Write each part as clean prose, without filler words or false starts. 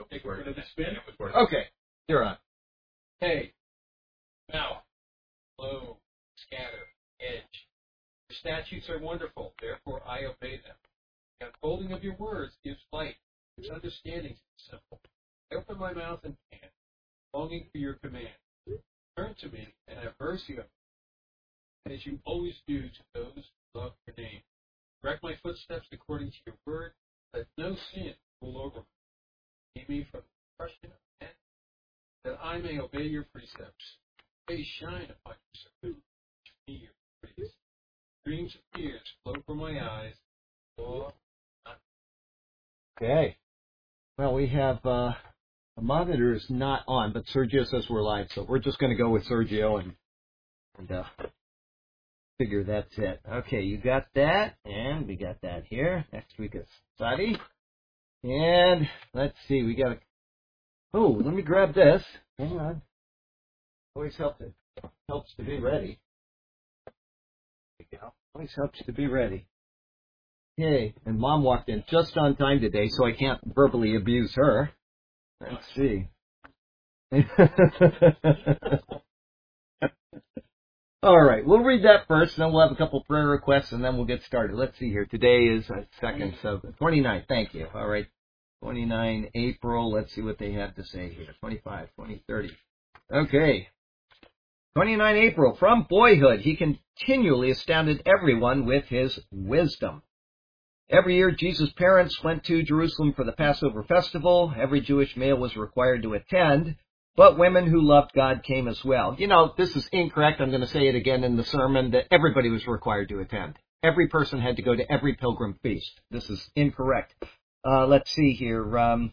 Take a bit of the spin. Okay, you're on. Hey, mouth, flow, scatter, edge. Your statutes are wonderful, therefore I obey them. The unfolding of your words gives light, whose understanding is simple. I open my mouth and pant, longing for your command. Turn to me and have mercy on me, as you always do to those who love your name. Direct my footsteps according to your word. Let no sin rule over me. Keep me from the oppression of men, that I may obey your precepts. Face shine upon your servant. Teach me your praise. Streams of tears flow from my eyes. Okay. Well, we have the monitor is not on, but Sergio says we're live, so we're just going to go with Sergio and figure that's it. Okay, you got that, and we got that here. Next week is study. And let's see, we got let me grab this. Hang on. Always helps to be ready. There you go. Always helps to be ready. Okay, and Mom walked in just on time today, so I can't verbally abuse her. Let's see. All right, we'll read that first, then we'll have a couple prayer requests, and then we'll get started. Let's see here. Today is 2nd, so 29. Thank you. All right, 29 April. Let's see what they have to say here. 25, 20, 30. Okay. 29 April. From boyhood, he continually astounded everyone with his wisdom. Every year, Jesus' parents went to Jerusalem for the Passover festival. Every Jewish male was required to attend, but women who loved God came as well. You know, this is incorrect. I'm going to say it again in the sermon, that everybody was required to attend. Every person had to go to every pilgrim feast. This is incorrect. Let's see here.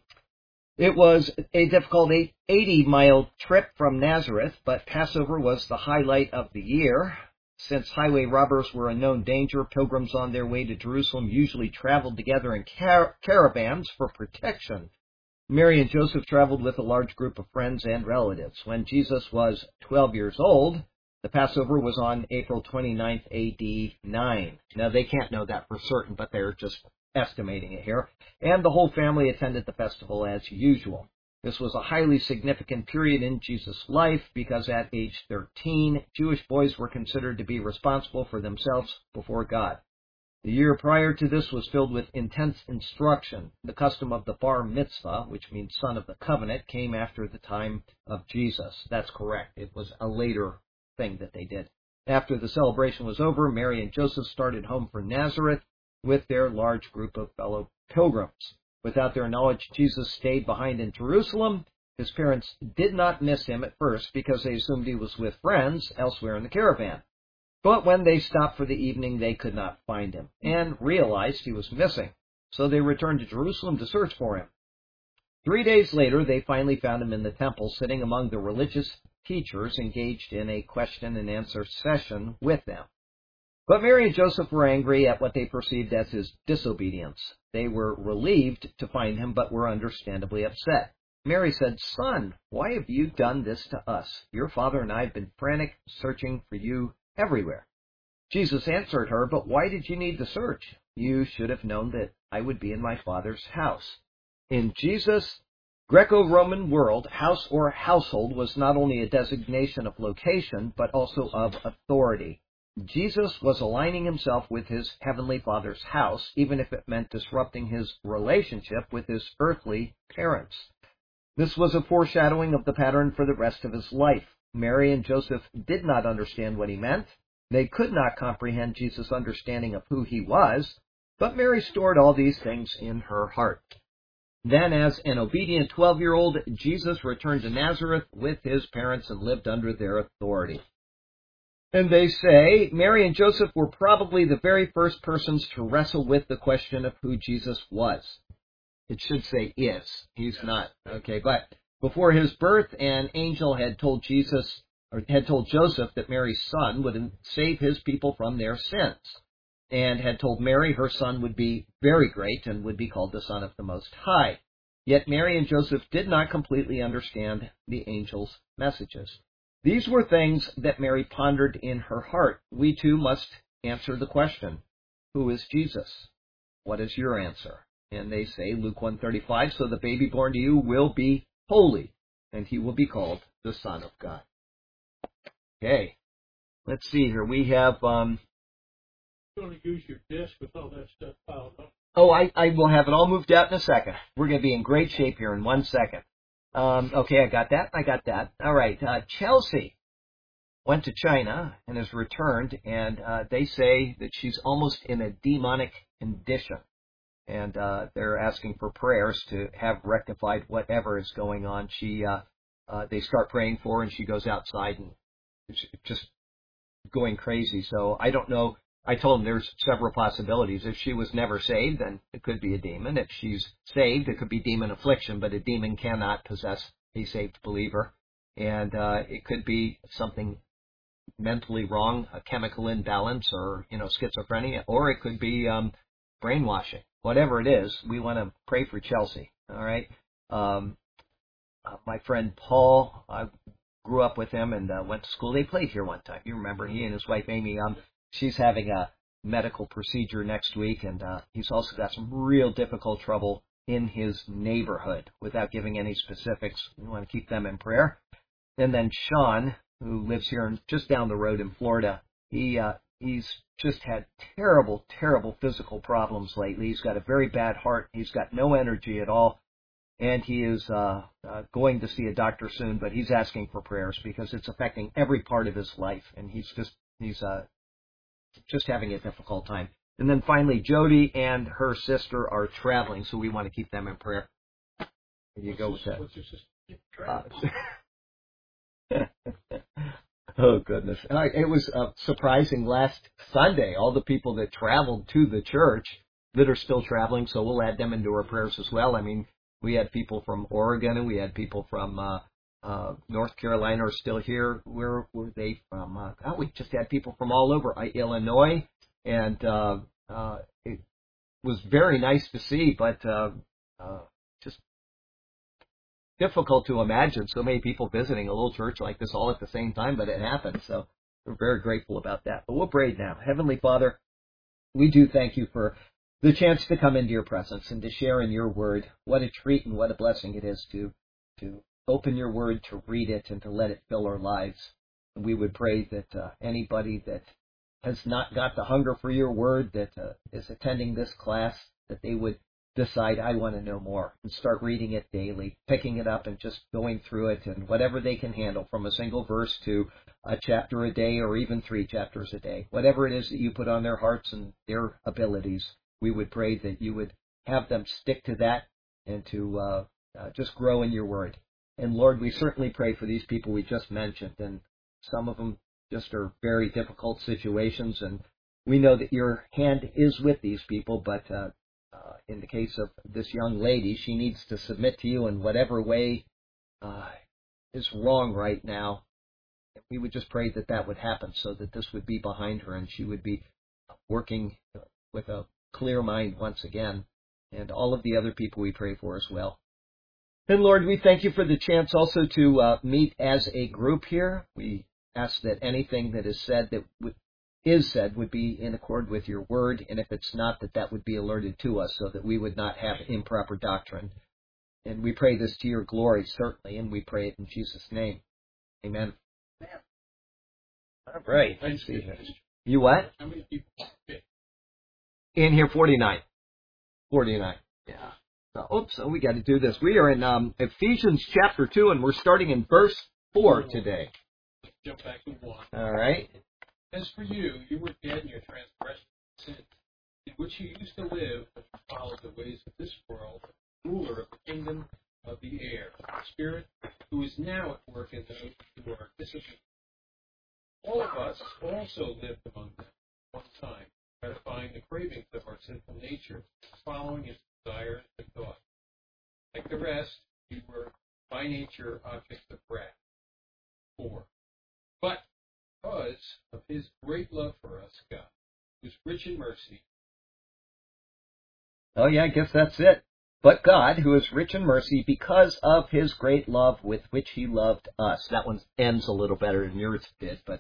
It was a difficult 80-mile trip from Nazareth, but Passover was the highlight of the year. Since highway robbers were a known danger, pilgrims on their way to Jerusalem usually traveled together in caravans for protection. Mary and Joseph traveled with a large group of friends and relatives. When Jesus was 12 years old, the Passover was on April 29th, AD 9. Now, they can't know that for certain, but they're just estimating it here. And the whole family attended the festival as usual. This was a highly significant period in Jesus' life because at age 13, Jewish boys were considered to be responsible for themselves before God. The year prior to this was filled with intense instruction. The custom of the bar mitzvah, which means son of the covenant, came after the time of Jesus. That's correct. It was a later thing that they did. After the celebration was over, Mary and Joseph started home for Nazareth with their large group of fellow pilgrims. Without their knowledge, Jesus stayed behind in Jerusalem. His parents did not miss him at first because they assumed he was with friends elsewhere in the caravan. But when they stopped for the evening, they could not find him and realized he was missing. So they returned to Jerusalem to search for him. 3 days later, they finally found him in the temple, sitting among the religious teachers engaged in a question and answer session with them. But Mary and Joseph were angry at what they perceived as his disobedience. They were relieved to find him, but were understandably upset. Mary said, "Son, why have you done this to us? Your father and I have been frantic, searching for you everywhere." Jesus answered her, "But why did you need to search? You should have known that I would be in my Father's house." In Jesus' Greco-Roman world, house or household was not only a designation of location, but also of authority. Jesus was aligning himself with his heavenly Father's house, even if it meant disrupting his relationship with his earthly parents. This was a foreshadowing of the pattern for the rest of his life. Mary and Joseph did not understand what he meant. They could not comprehend Jesus' understanding of who he was, but Mary stored all these things in her heart. Then, as an obedient 12-year-old, Jesus returned to Nazareth with his parents and lived under their authority. And they say Mary and Joseph were probably the very first persons to wrestle with the question of who Jesus was. It should say is. He's not. Okay, but before his birth, an angel had told Joseph that Mary's son would save his people from their sins, and had told Mary her son would be very great and would be called the Son of the Most High. Yet Mary and Joseph did not completely understand the angel's messages. These were things that Mary pondered in her heart. We too must answer the question, who is Jesus? What is your answer? And they say, Luke 1:35, so the baby born to you will be holy, and he will be called the Son of God. Okay. Let's see here. We have... You're going to use your desk with all that stuff piled up. Oh, I will have it all moved out in a second. We're going to be in great shape here in 1 second. Okay, I got that. All right. Chelsea went to China and has returned, and they say that she's almost in a demonic condition. And they're asking for prayers to have rectified whatever is going on. They start praying for her, and she goes outside and it's just going crazy. So I don't know. I told them there's several possibilities. If she was never saved, then it could be a demon. If she's saved, it could be demon affliction, but a demon cannot possess a saved believer. And it could be something mentally wrong, a chemical imbalance, or schizophrenia, or it could be brainwashing. Whatever it is, we want to pray for Chelsea. All right. My friend Paul, I grew up with him and went to school. They played here one time. You remember, he and his wife Amy. She's having a medical procedure next week, and he's also got some real difficult trouble in his neighborhood. Without giving any specifics, we want to keep them in prayer. And then Sean, who lives here just down the road in Florida, he's just had terrible, terrible physical problems lately. He's got a very bad heart. He's got no energy at all. And he is going to see a doctor soon, but he's asking for prayers because it's affecting every part of his life. And he's just having a difficult time. And then finally, Jody and her sister are traveling, so we want to keep them in prayer. There you go with that. What's your sister? Oh, goodness. It was surprising last Sunday, all the people that traveled to the church that are still traveling, so we'll add them into our prayers as well. I mean, we had people from Oregon, and we had people from North Carolina are still here. Where were they from? We just had people from all over Illinois, and it was very nice to see, but just difficult to imagine so many people visiting a little church like this all at the same time, but it happened, so we're very grateful about that. But we'll pray now. Heavenly Father, we do thank you for the chance to come into your presence and to share in your word. What a treat and what a blessing it is to open your word, to read it, and to let it fill our lives. And we would pray that anybody that has not got the hunger for your word, that is attending this class, that they would decide, I want to know more, and start reading it daily, picking it up and just going through it, and whatever they can handle, from a single verse to a chapter a day or even 3 chapters a day. Whatever it is that you put on their hearts and their abilities, we would pray that you would have them stick to that and to just grow in your word. And Lord, we certainly pray for these people we just mentioned, and some of them just are very difficult situations, and we know that your hand is with these people, but in the case of this young lady, she needs to submit to you in whatever way is wrong right now. We would just pray that that would happen so that this would be behind her and she would be working with a clear mind once again, and all of the other people we pray for as well. And Lord, we thank you for the chance also to meet as a group here. We ask that anything that is said would be in accord with your word, and if it's not, that would be alerted to us so that we would not have improper doctrine. And we pray this to your glory, certainly, and we pray it in Jesus' name. Amen. All right. Let's see here. You what? How many people fit? In here, 49. 49. Yeah. So we got to do this. We are in Ephesians chapter 2, and we're starting in verse 4 today. Let's jump back to 1. All right. As for you, you were dead in your transgressions and sins, in which you used to live, but you followed the ways of this world, ruler of the kingdom of the air, the Spirit, who is now at work in those who are disobedient. All of us also lived among them at one time, gratifying the cravings of our sinful nature, following its desires and thoughts. Like the rest, you were by nature objects of wrath. 4. But because of his great love for us, God, who is rich in mercy. Oh, yeah, I guess that's it. But God, who is rich in mercy, because of his great love with which he loved us. That one ends a little better than yours did, but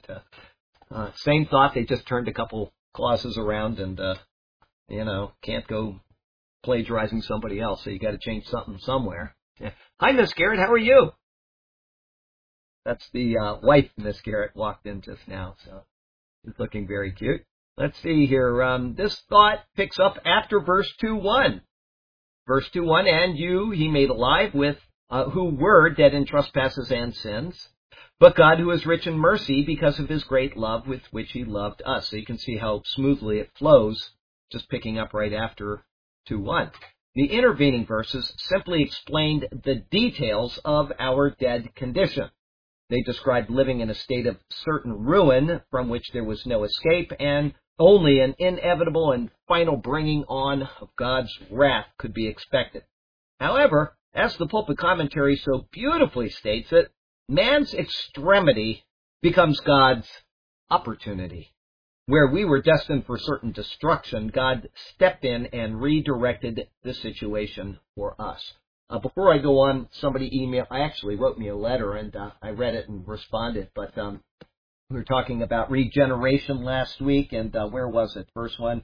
same thought. They just turned a couple clauses around and, can't go plagiarizing somebody else, so you got to change something somewhere. Yeah. Hi, Miss Garrett. How are you? That's the wife, Miss Garrett, walked in just now, so she's looking very cute. Let's see here. This thought picks up after verse 2:1. Verse 2:1, and you he made alive with who were dead in trespasses and sins, but God who is rich in mercy because of his great love with which he loved us. So you can see how smoothly it flows, just picking up right after 2:1. The intervening verses simply explained the details of our dead condition. They described living in a state of certain ruin from which there was no escape, and only an inevitable and final bringing on of God's wrath could be expected. However, as the pulpit commentary so beautifully states it, man's extremity becomes God's opportunity. Where we were destined for certain destruction, God stepped in and redirected the situation for us. Before I go on, somebody actually wrote me a letter, and I read it and responded, but we were talking about regeneration last week, and where was it? Verse 1,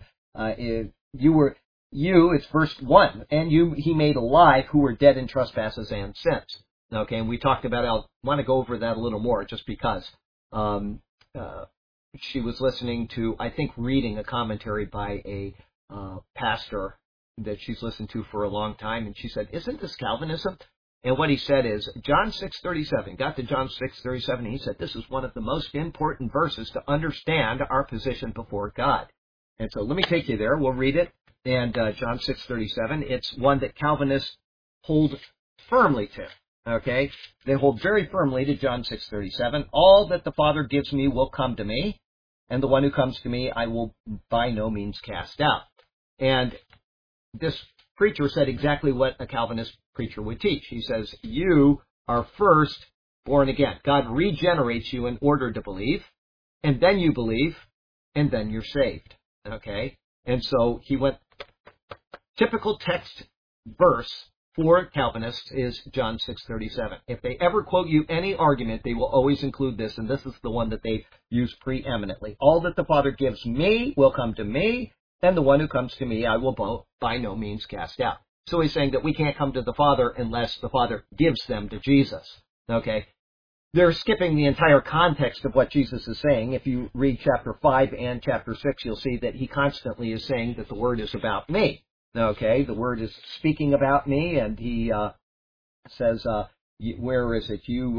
it's verse 1, and he made alive who were dead in trespasses and sins. Okay, and we talked about, I want to go over that a little more, just because she was listening to, I think, reading a commentary by a pastor that she's listened to for a long time, and she said, isn't this Calvinism? And what he said is, John 6:37, got to John 6:37, and he said, this is one of the most important verses to understand our position before God. And so let me take you there. We'll read it. And John 6:37, it's one that Calvinists hold firmly to. Okay? They hold very firmly to John 6:37. All that the Father gives me will come to me, and the one who comes to me I will by no means cast out. And this preacher said exactly what a Calvinist preacher would teach. He says, you are first born again. God regenerates you in order to believe, and then you believe, and then you're saved. Okay? And so he went, typical text verse for Calvinists is John 6:37. If they ever quote you any argument, they will always include this, and this is the one that they use preeminently. All that the Father gives me will come to me, and the one who comes to me I will by no means cast out. So he's saying that we can't come to the Father unless the Father gives them to Jesus. Okay? They're skipping the entire context of what Jesus is saying. If you read chapter 5 and chapter 6, you'll see that he constantly is saying that the Word is about me. Okay? The Word is speaking about me, and he says, where is it?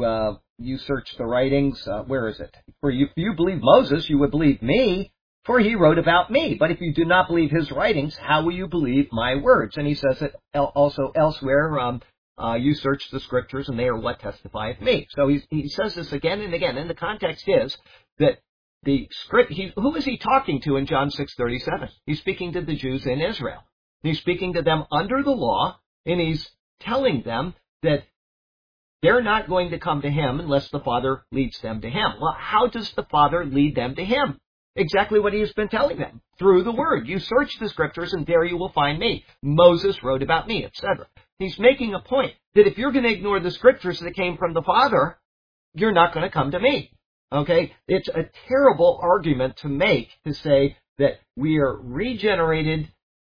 You search the writings. Where is it? For if you believe Moses, you would believe me, for he wrote about me. But if you do not believe his writings, how will you believe my words? And he says it also elsewhere, you search the scriptures, and they are what testify of me. So he says this again and again. And the context is that the script, who is he talking to in John 6:37? He's speaking to the Jews in Israel. He's speaking to them under the law, and he's telling them that they're not going to come to him unless the Father leads them to him. Well, how does the Father lead them to him? Exactly what he has been telling them, through the Word. You search the scriptures, and there you will find me. Moses wrote about me, etc. He's making a point that if you're going to ignore the scriptures that came from the Father, you're not going to come to me. Okay? It's a terrible argument to make, to say that we are regenerated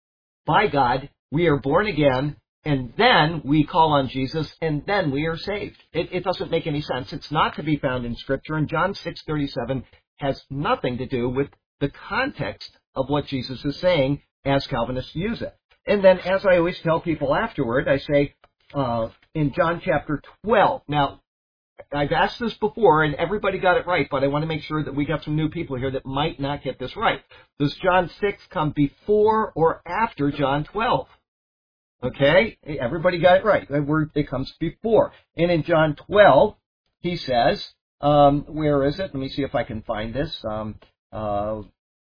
by God, we are born again, and then we call on Jesus, and then we are saved. It doesn't make any sense. It's not to be found in Scripture, and John 6:37 has nothing to do with the context of what Jesus is saying as Calvinists use it. And then, as I always tell people afterward, I say, in John chapter 12, now, I've asked this before, and everybody got it right, but I want to make sure that we got some new people here that might not get this right. Does John 6 come before or after John 12? Okay? Everybody got it right. It comes before. And in John 12, he says, where is it? Let me see if I can find this. John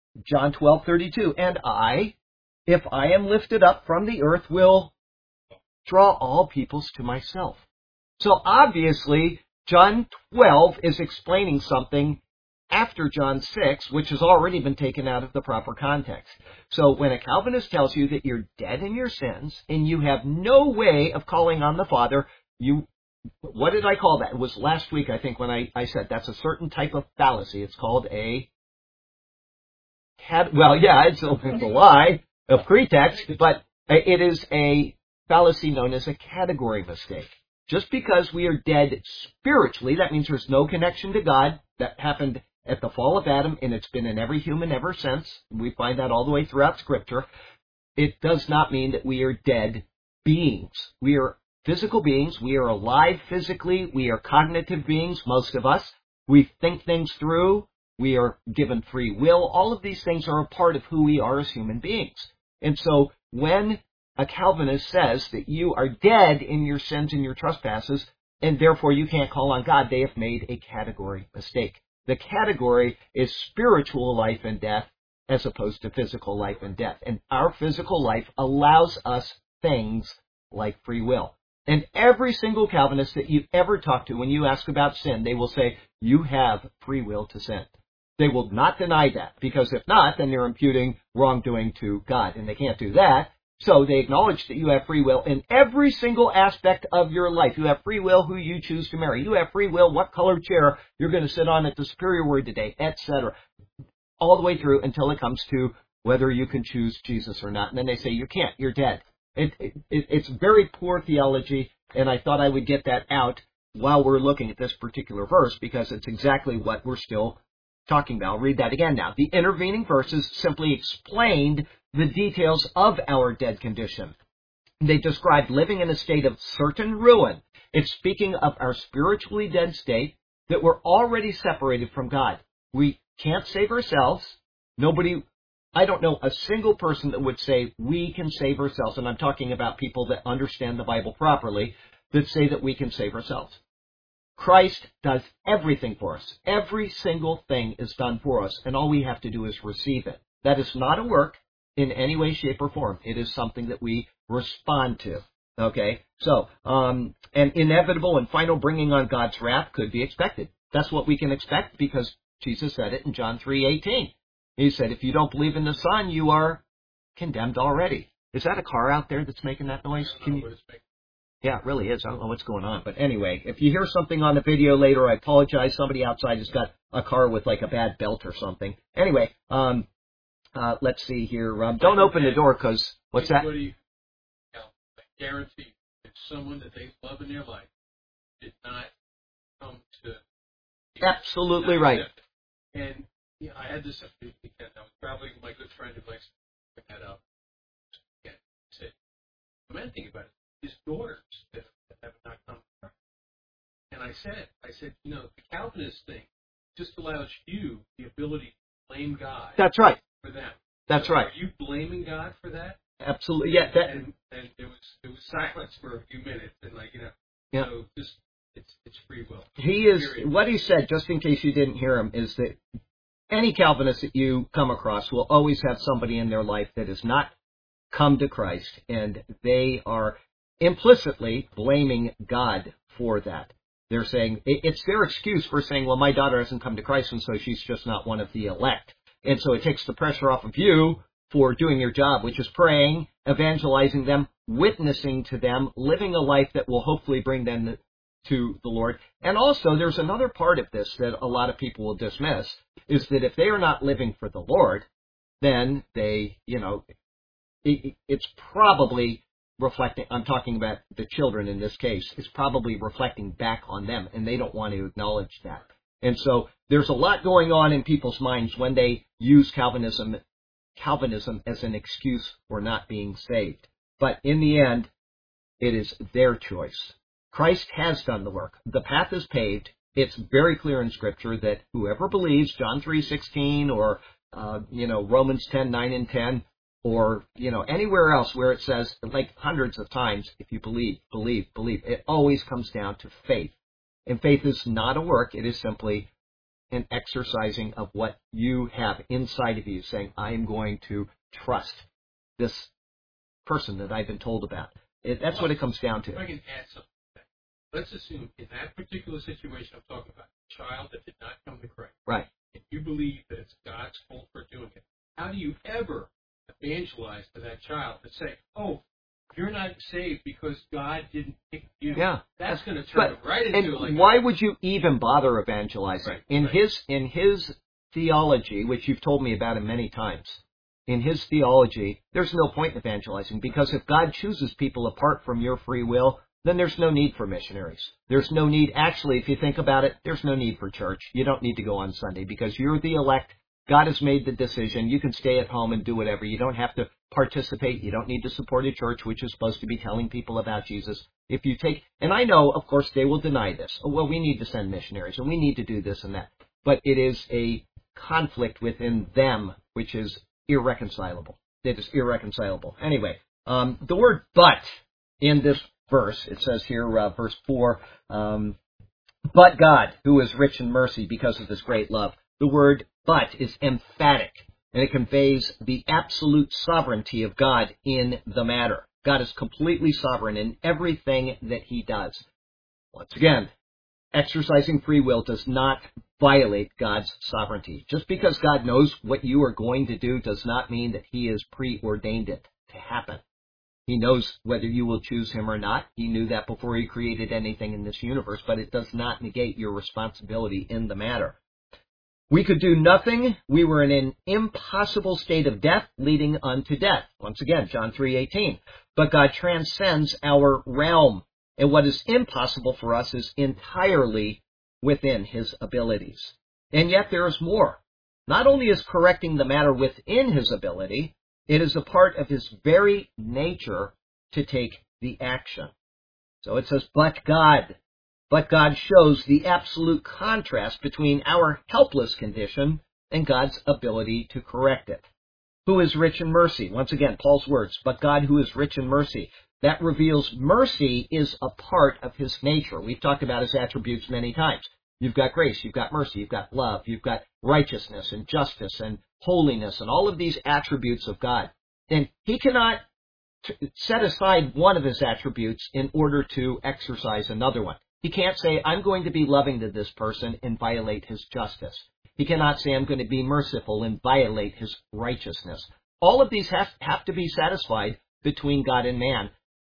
12:32. And I, if I am lifted up from the earth, will draw all peoples to myself. So obviously, John 12 is explaining something after John 6, which has already been taken out of the proper context. So when a Calvinist tells you that you're dead in your sins and you have no way of calling on the Father, what did I call that? It was last week, I think, when I said that's a certain type of fallacy. It's called it's a lie, a pretext, but It is a fallacy known as a category mistake. Just because we are dead spiritually, that means there's no connection to God. That happened at the fall of Adam, and it's been in every human ever since. We find that all the way throughout Scripture. It does not mean that we are dead beings. We are physical beings. We are alive physically. We are cognitive beings, most of us. We think things through. We are given free will. All of these things are a part of who we are as human beings. And so when a Calvinist says that you are dead in your sins and your trespasses, and therefore you can't call on God, they have made a category mistake. The category is spiritual life and death as opposed to physical life and death. And our physical life allows us things like free will. And every single Calvinist that you ever talk to, when you ask about sin, they will say, you have free will to sin. They will not deny that, because if not, then they're imputing wrongdoing to God, and they can't do that. So they acknowledge that you have free will in every single aspect of your life. You have free will who you choose to marry. You have free will what color chair you're going to sit on at the Superior Word today, etc. All the way through until it comes to whether you can choose Jesus or not. And then they say, you can't, you're dead. It's very poor theology, and I thought I would get that out while we're looking at this particular verse, because it's exactly what we're still talking about. I'll read that again now. The intervening verses simply explained the details of our dead condition. They described living in a state of certain ruin. It's speaking of our spiritually dead state, that we're already separated from God. We can't save ourselves. I don't know a single person that would say we can save ourselves, and I'm talking about people that understand the Bible properly, that say that we can save ourselves. Christ does everything for us. Every single thing is done for us, and all we have to do is receive it. That is not a work in any way, shape, or form. It is something that we respond to. Okay? So, an inevitable and final bringing on God's wrath could be expected. That's what we can expect, because Jesus said it in John 3:18. He said, if you don't believe in the Son, you are condemned already. Is that a car out there that's making that noise? Yeah, it really is. I don't know what's going on. But anyway, if you hear something on the video later, I apologize. Somebody outside has got a car with like a bad belt or something. Anyway, let's see here. Don't open the door, because what's that? I guarantee if someone that they love in their life did not come to... Absolutely right. And I had this weekend. I was traveling with my good friend who likes to pick that up. He said, the main thing about it, his daughters that have not come to Christ. And I said, the Calvinist thing just allows you the ability to blame God. That's right. For them. That's so right. Are you blaming God for that? Absolutely. Yeah. And there was silence for a few minutes, and Yeah. So just it's free will. What he said, just in case you didn't hear him, is that any Calvinist that you come across will always have somebody in their life that has not come to Christ, and they are implicitly blaming God for that. They're saying, it's their excuse for saying, well, my daughter hasn't come to Christ, and so she's just not one of the elect. And so it takes the pressure off of you for doing your job, which is praying, evangelizing them, witnessing to them, living a life that will hopefully bring them to the Lord. And also, there's another part of this that a lot of people will dismiss, is that if they are not living for the Lord, then they, it's probably reflecting, I'm talking about the children in this case, it's probably reflecting back on them, and they don't want to acknowledge that. And so there's a lot going on in people's minds when they use Calvinism as an excuse for not being saved. But in the end, it is their choice. Christ has done the work. The path is paved. It's very clear in Scripture that whoever believes, John 3:16, or Romans 10:9 and 10, or anywhere else where it says, like hundreds of times, if you believe, it always comes down to faith. And faith is not a work. It is simply an exercising of what you have inside of you, saying, I am going to trust this person that I've been told about. That's what it comes down to. If I can add something to that. Let's assume in that particular situation I'm talking about, a child that did not come to Christ. Right. If you believe that it's God's fault for doing it, how do you ever evangelize to that child and say, oh, you're not saved because God didn't pick you? Yeah. That's going to turn right into and why would you even bother evangelizing? In his theology, which you've told me about him many times, in his theology, there's no point in evangelizing, because if God chooses people apart from your free will, then there's no need for missionaries. There's no need, actually, if you think about it, there's no need for church. You don't need to go on Sunday because you're the elect. God has made the decision. You can stay at home and do whatever. You don't have to participate. You don't need to support a church which is supposed to be telling people about Jesus. If you take, and I know, of course, they will deny this. Oh, well, we need to send missionaries and we need to do this and that. But it is a conflict within them which is irreconcilable. It is irreconcilable. Anyway, the word but in this verse, it says here, verse 4, but God, who is rich in mercy because of his great love. The word but is emphatic, and it conveys the absolute sovereignty of God in the matter. God is completely sovereign in everything that he does. Once again, exercising free will does not violate God's sovereignty. Just because God knows what you are going to do does not mean that he has preordained it to happen. He knows whether you will choose him or not. He knew that before he created anything in this universe, but it does not negate your responsibility in the matter. We could do nothing. We were in an impossible state of death leading unto death. Once again, John 3:18. But God transcends our realm, and what is impossible for us is entirely within his abilities. And yet there is more. Not only is correcting the matter within his ability, it is a part of his very nature to take the action. So it says, but God. But God shows the absolute contrast between our helpless condition and God's ability to correct it. Who is rich in mercy? Once again, Paul's words, but God who is rich in mercy. That reveals mercy is a part of his nature. We've talked about his attributes many times. You've got grace, you've got mercy, you've got love, you've got righteousness and justice and holiness and all of these attributes of God. And he cannot set aside one of his attributes in order to exercise another one. He can't say, I'm going to be loving to this person and violate his justice. He cannot say, I'm going to be merciful and violate his righteousness. All of these have to be satisfied between God and man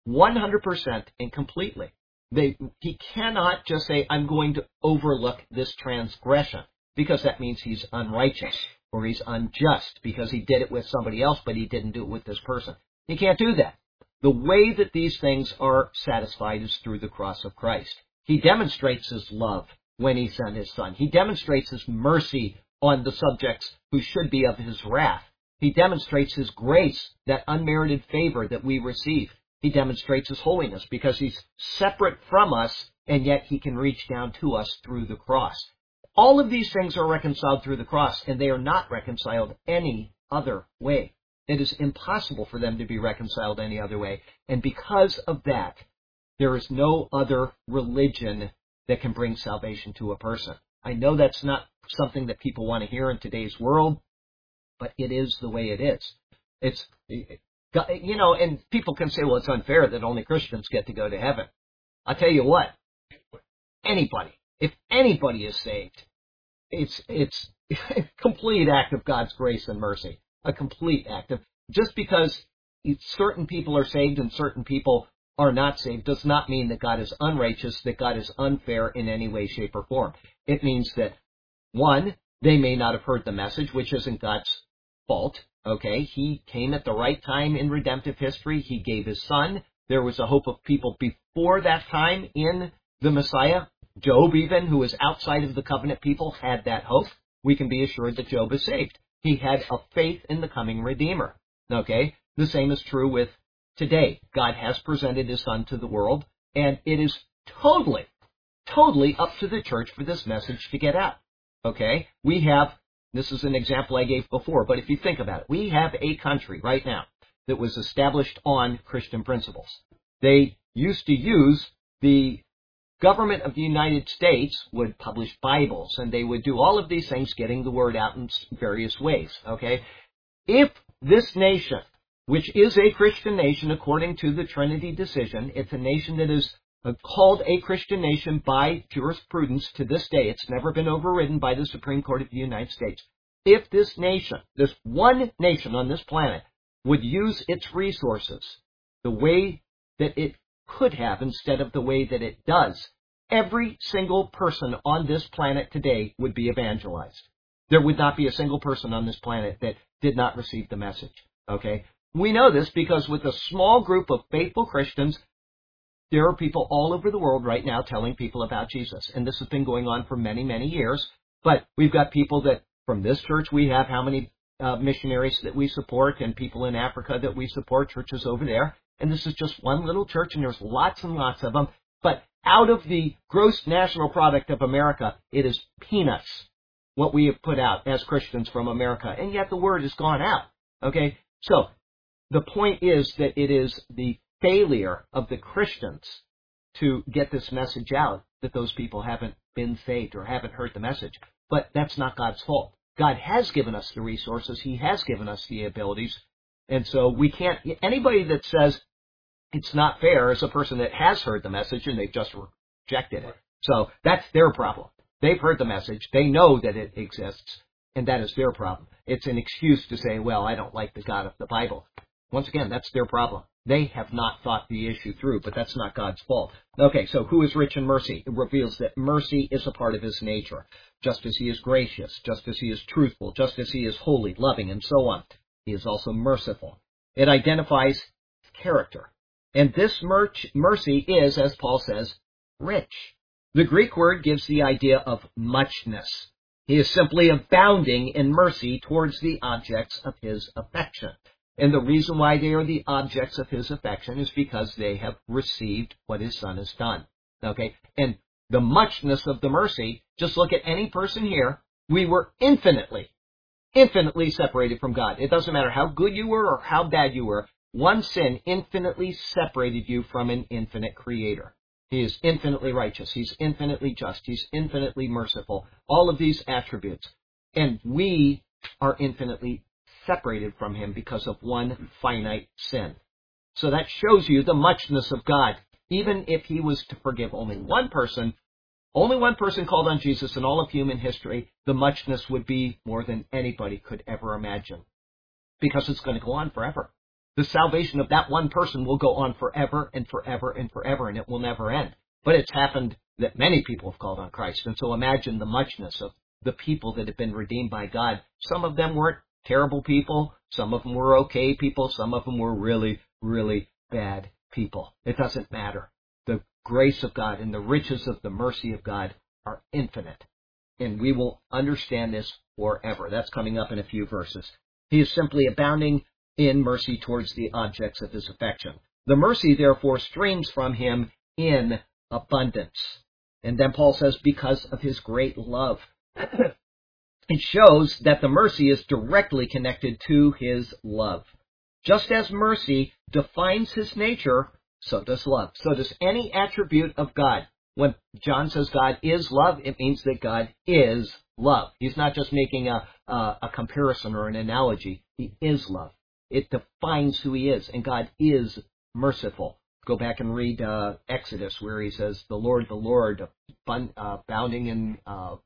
100% and completely. He cannot just say, I'm going to overlook this transgression, because that means he's unrighteous or he's unjust because he did it with somebody else, but he didn't do it with this person. He can't do that. The way that these things are satisfied is through the cross of Christ. He demonstrates his love when he sent his son. He demonstrates his mercy on the subjects who should be of his wrath. He demonstrates his grace, that unmerited favor that we receive. He demonstrates his holiness because he's separate from us, and yet he can reach down to us through the cross. All of these things are reconciled through the cross, and they are not reconciled any other way. It is impossible for them to be reconciled any other way. And because of that, there is no other religion that can bring salvation to a person. I know that's not something that people want to hear in today's world, but it is the way it is. It's, you know, and people can say, well, it's unfair that only Christians get to go to heaven. I'll tell you what, anybody, if anybody is saved, it's a complete act of God's grace and mercy. A complete act of, just because certain people are saved and certain people are not saved does not mean that God is unrighteous, that God is unfair in any way, shape, or form. It means that, one, they may not have heard the message, which isn't God's fault, okay? He came at the right time in redemptive history. He gave his son. There was a hope of people before that time in the Messiah. Job, even, who was outside of the covenant people, had that hope. We can be assured that Job is saved. He had a faith in the coming Redeemer, okay? The same is true with today. God has presented his son to the world, and it is totally up to the church for this message to get out, okay? We have, this is an example I gave before, but if you think about it, we have a country right now that was established on Christian principles. They used to use, the government of the United States would publish Bibles, and they would do all of these things, getting the word out in various ways, okay? If this nation, which is a Christian nation according to the Trinity decision, it's a nation that is called a Christian nation by jurisprudence to this day. It's never been overridden by the Supreme Court of the United States. If this nation, this one nation on this planet, would use its resources the way that it could have instead of the way that it does, every single person on this planet today would be evangelized. There would not be a single person on this planet that did not receive the message. Okay? We know this because with a small group of faithful Christians, there are people all over the world right now telling people about Jesus. And this has been going on for many, many years. But we've got people that, from this church, we have how many missionaries that we support, and people in Africa that we support, churches over there. And this is just one little church, and there's lots and lots of them. But out of the gross national product of America, it is peanuts what we have put out as Christians from America. And yet the word has gone out. Okay? So the point is that it is the failure of the Christians to get this message out that those people haven't been saved or haven't heard the message. But that's not God's fault. God has given us the resources. He has given us the abilities. And so we can't, anybody that says it's not fair is a person that has heard the message and they've just rejected it. So that's their problem. They've heard the message. They know that it exists, and that is their problem. It's an excuse to say, well, I don't like the God of the Bible. Once again, that's their problem. They have not thought the issue through, but that's not God's fault. Okay, so who is rich in mercy? It reveals that mercy is a part of his nature. Just as he is gracious, just as he is truthful, just as he is holy, loving, and so on, he is also merciful. It identifies character. And this mercy is, as Paul says, rich. The Greek word gives the idea of muchness. He is simply abounding in mercy towards the objects of his affection. And the reason why they are the objects of his affection is because they have received what his Son has done. Okay? And the muchness of the mercy, just look at any person here. We were infinitely separated from God. It doesn't matter how good you were or how bad you were. One sin infinitely separated you from an infinite Creator. He is infinitely righteous. He's infinitely just. He's infinitely merciful. All of these attributes. And we are infinitely separated from him because of one finite sin. So that shows you the muchness of God. Even if he was to forgive only one person called on Jesus in all of human history, the muchness would be more than anybody could ever imagine. Because it's going to go on forever. The salvation of that one person will go on forever and forever and forever, and it will never end. But it's happened that many people have called on Christ. And so imagine the muchness of the people that have been redeemed by God. Some of them weren't terrible people. Some of them were okay people. Some of them were really, really bad people. It doesn't matter. The grace of God and the riches of the mercy of God are infinite. And we will understand this forever. That's coming up in a few verses. He is simply abounding in mercy towards the objects of his affection. The mercy, therefore, streams from him in abundance. And then Paul says, because of his great love. It shows that the mercy is directly connected to his love. Just as mercy defines his nature, so does love. So does any attribute of God. When John says God is love, it means that God is love. He's not just making a comparison or an analogy. He is love. It defines who he is, and God is merciful. Go back and read Exodus, where he says, the Lord, abounding in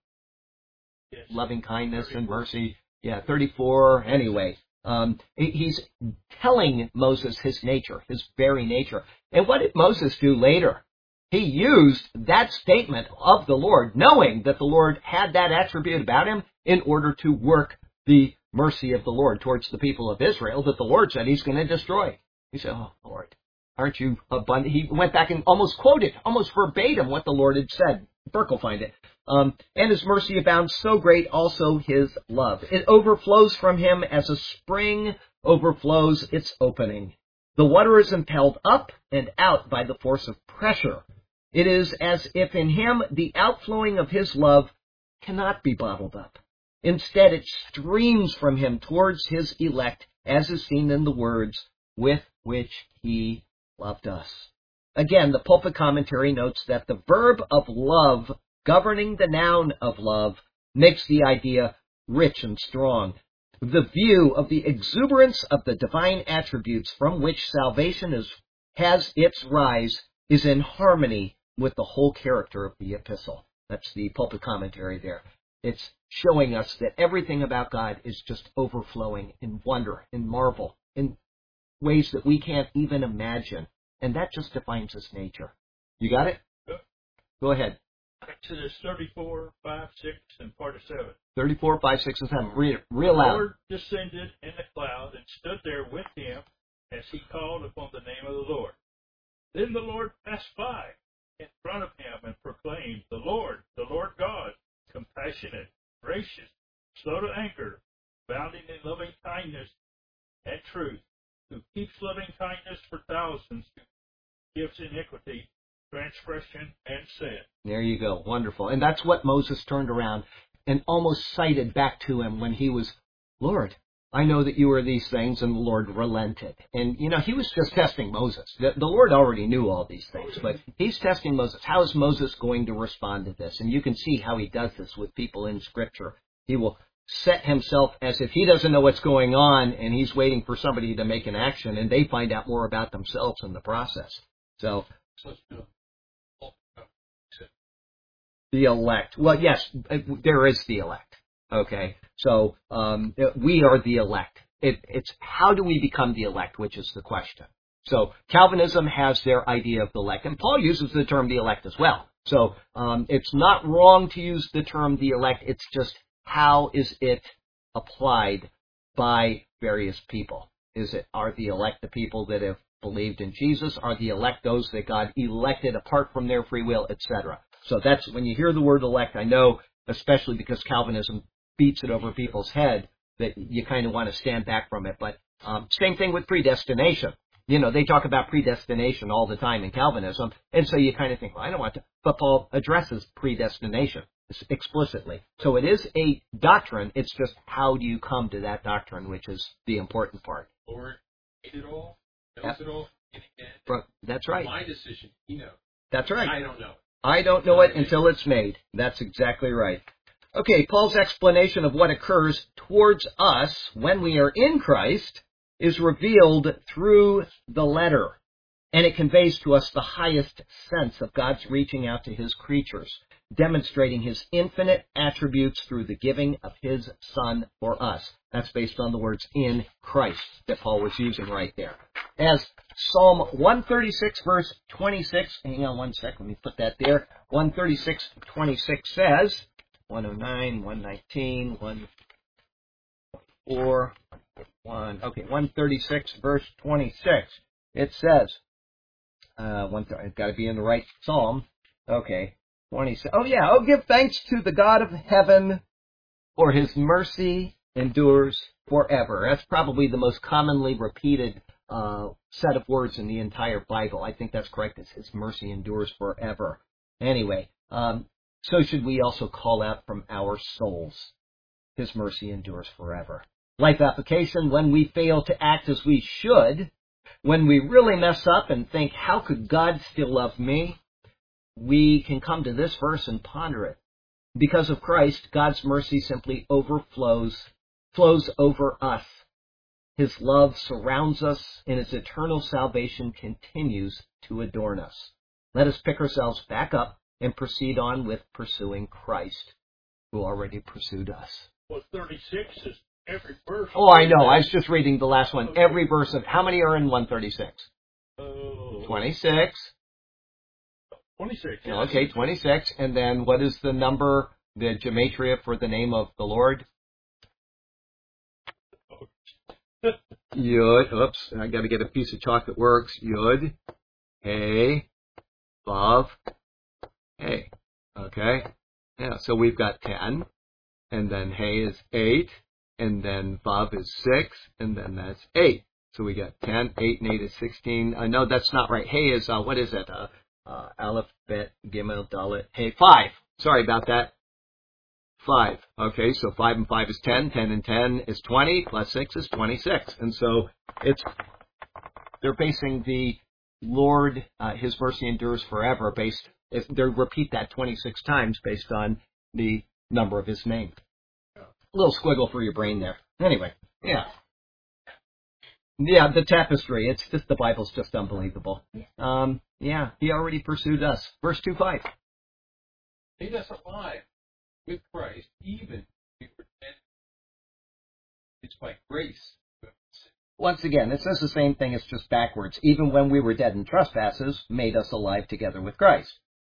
loving kindness and mercy. 34, anyway. He's telling Moses his nature, his very nature. And what did Moses do later? He used that statement of the Lord, knowing that the Lord had that attribute about him, in order to work the mercy of the Lord towards the people of Israel that the Lord said he's going to destroy. He said, oh, Lord, aren't you abundant? He went back and almost quoted, almost verbatim what the Lord had said. Burke will find it. And his mercy abounds so great also his love. It overflows from him as a spring overflows its opening. The water is impelled up and out by the force of pressure. It is as if in him the outflowing of his love cannot be bottled up. Instead, it streams from him towards his elect, as is seen in the words, with which he loved us. Again, the pulpit commentary notes that the verb of love governing the noun of love makes the idea rich and strong. The view of the exuberance of the divine attributes from which salvation has its rise is in harmony with the whole character of the epistle. That's the pulpit commentary there. It's showing us that everything about God is just overflowing in wonder, in marvel, in ways that we can't even imagine. And that just defines his nature. You got it? Yep. Go ahead. I Exodus 34, 5, 6, and part of 7. 34, 5, 6, and 7. Read it real The loud. Lord descended in the cloud and stood there with him as he called upon the name of the Lord. Then the Lord passed by in front of him and proclaimed, the Lord God, compassionate, gracious, slow to anger, abounding in loving kindness and truth, who keeps loving kindness for thousands, who gives iniquity, transgression, and sin. There you go. Wonderful. And that's what Moses turned around and almost cited back to him when he was, Lord, I know that you are these things, and the Lord relented. And, he was just testing Moses. The Lord already knew all these things, but he's testing Moses. How is Moses going to respond to this? And you can see how he does this with people in Scripture. He will set himself as if he doesn't know what's going on, and he's waiting for somebody to make an action, and they find out more about themselves in the process. So, the elect. Well, yes, there is the elect. Okay, so we are the elect. It's how do we become the elect, which is the question. So Calvinism has their idea of the elect, and Paul uses the term the elect as well. So it's not wrong to use the term the elect. It's just how is it applied by various people? Are the elect the people that have believed in Jesus? Are the elect those that God elected apart from their free will, etc.? So that's when you hear the word elect, I know, especially because Calvinism beats it over people's head, that you kind of want to stand back from it. But same thing with predestination. They talk about predestination all the time in Calvinism, and so you kind of think, well, I don't want to. But Paul addresses predestination explicitly. So it is a doctrine. It's just how do you come to that doctrine, which is the important part. Lord made it all, knows it all, that's right. My decision, He knows. That's right. I don't know. I don't know it until it's made. That's exactly right. Okay, Paul's explanation of what occurs towards us when we are in Christ is revealed through the letter, and it conveys to us the highest sense of God's reaching out to His creatures, demonstrating His infinite attributes through the giving of His Son for us. That's based on the words in Christ that Paul was using right there. As Psalm 136, verse 26, hang on one second, let me put that there. 136, 26 says, 109, 119, 104, 136, verse 26. It says, it's got to be in the right psalm. Okay, 26. Give thanks to the God of heaven, for His mercy endures forever. That's probably the most commonly repeated set of words in the entire Bible. I think that's correct. It's His mercy endures forever. Anyway, so should we also call out from our souls. His mercy endures forever. Life application, when we fail to act as we should, when we really mess up and think, how could God still love me? We can come to this verse and ponder it. Because of Christ, God's mercy simply flows over us. His love surrounds us, and His eternal salvation continues to adorn us. Let us pick ourselves back up and proceed on with pursuing Christ, who already pursued us. Well, 36 is every verse. Oh, I know. I was just reading the last one. Every verse of, how many are in 136? 26. 26. Okay, 26. And then what is the number, the gematria for the name of the Lord? Yud. Oops, I got to get a piece of chalk that works. Yud. Hey. Vav. Hey. Okay. Yeah, so we've got 10. And then Hey is 8. And then Vav is 6. And then that's 8. So we got 10, 8, and 8 is 16. No, that's not right. Hey is, what is it? Aleph, Bet, Gimel, Dalet. Hey, 5. Sorry about that. 5. Okay, so 5 and 5 is 10. 10 and 10 is 20. Plus 6 is 26. And so they're basing the Lord, His mercy endures forever, they repeat that 26 times based on the number of His name. A little squiggle for your brain there. Anyway, yeah. Yeah, the tapestry. It's just, the Bible's just unbelievable. Yeah, He already pursued us. Verse 2:5. Made us alive with Christ, even if we were dead. It's by grace. Once again, it says the same thing, it's just backwards. Even when we were dead in trespasses, made us alive together with Christ.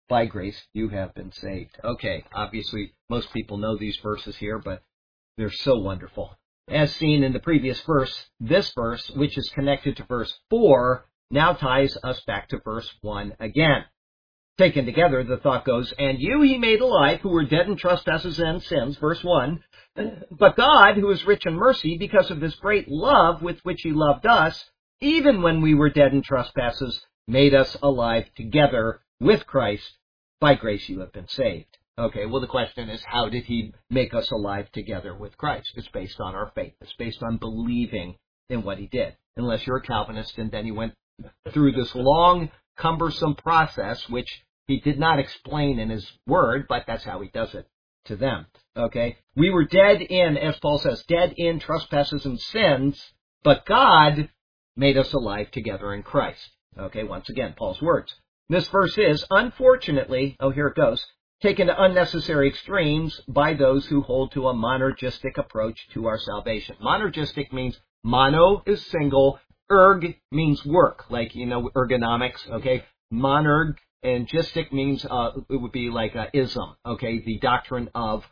By grace you have been saved. Okay, obviously most people know these verses here, but they're so wonderful. As seen in the previous verse, this verse, which is connected to verse 4, now ties us back to verse 1 again. Taken together, the thought goes, and you he made alive who were dead in trespasses and sins, verse 1. But God, who is rich in mercy, because of this great love with which he loved us, even when we were dead in trespasses, made us alive together with Christ. By grace you have been saved. Okay, well the question is, how did he make us alive together with Christ? It's based on our faith. It's based on believing in what he did. Unless you're a Calvinist and then he went through this long, cumbersome process, which he did not explain in his word, but that's how he does it to them. Okay? We were dead in, as Paul says, dead in trespasses and sins, but God made us alive together in Christ. Okay, once again, Paul's words. This verse is, unfortunately, here it goes, taken to unnecessary extremes by those who hold to a monergistic approach to our salvation. Monergistic means mono is single, erg means work, like, ergonomics, okay? Monerg and gistic means, it would be like ism, okay? The doctrine of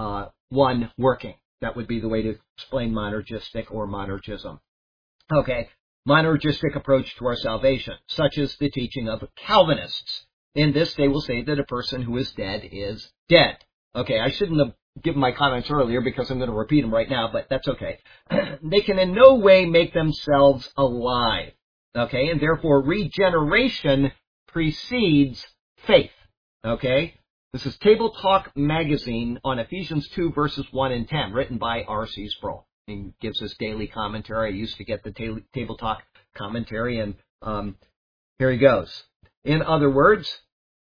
one working. That would be the way to explain monergistic or monergism. Okay, monergistic approach to our salvation, such as the teaching of Calvinists. In this, they will say that a person who is dead is dead. Okay, I shouldn't have given my comments earlier because I'm going to repeat them right now, but that's okay. They can in no way make themselves alive. Okay, and therefore regeneration precedes faith. Okay, this is Table Talk Magazine on Ephesians 2 verses 1 and 10, written by R.C. Sproul. He gives his daily commentary. I used to get the Table Talk commentary, and here he goes. In other words,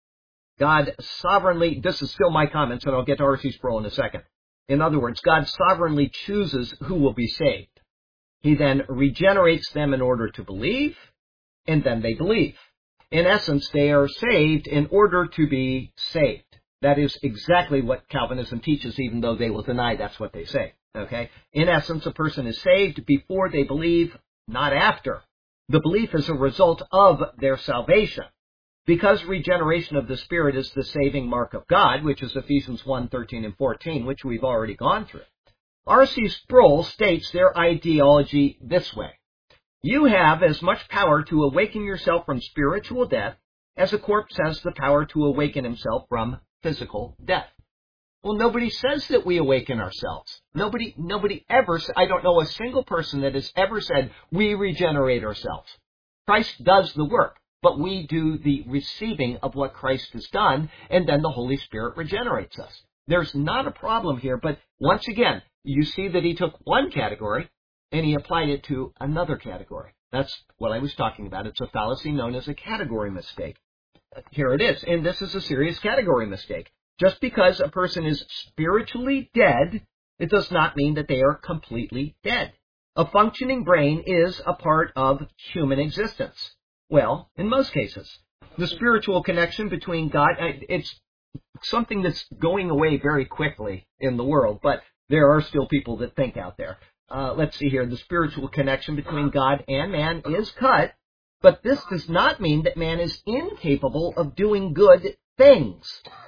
God sovereignly, this is still my comments, and I'll get to R.C. Sproul in a second. In other words, God sovereignly chooses who will be saved. He then regenerates them in order to believe, and then they believe. In essence, they are saved in order to be saved. That is exactly what Calvinism teaches, even though they will deny that's what they say. Okay? In essence, a person is saved before they believe, not after. The belief is a result of their salvation. Because regeneration of the Spirit is the saving mark of God, which is Ephesians 1:13 and 14, which we've already gone through, R.C. Sproul states their ideology this way. You have as much power to awaken yourself from spiritual death as a corpse has the power to awaken himself from physical death. Well, nobody says that we awaken ourselves. Nobody ever, I don't know a single person that has ever said we regenerate ourselves. Christ does the work, but we do the receiving of what Christ has done, and then the Holy Spirit regenerates us. There's not a problem here, but once again, you see that he took one category and he applied it to another category. That's what I was talking about. It's a fallacy known as a category mistake. Here it is, and this is a serious category mistake. Just because a person is spiritually dead, it does not mean that they are completely dead. A functioning brain is a part of human existence. Well, in most cases. The spiritual connection between God, it's something that's going away very quickly in the world, but there are still people that think out there. Let's see here. The spiritual connection between God and man is cut, but this does not mean that man is incapable of doing good things.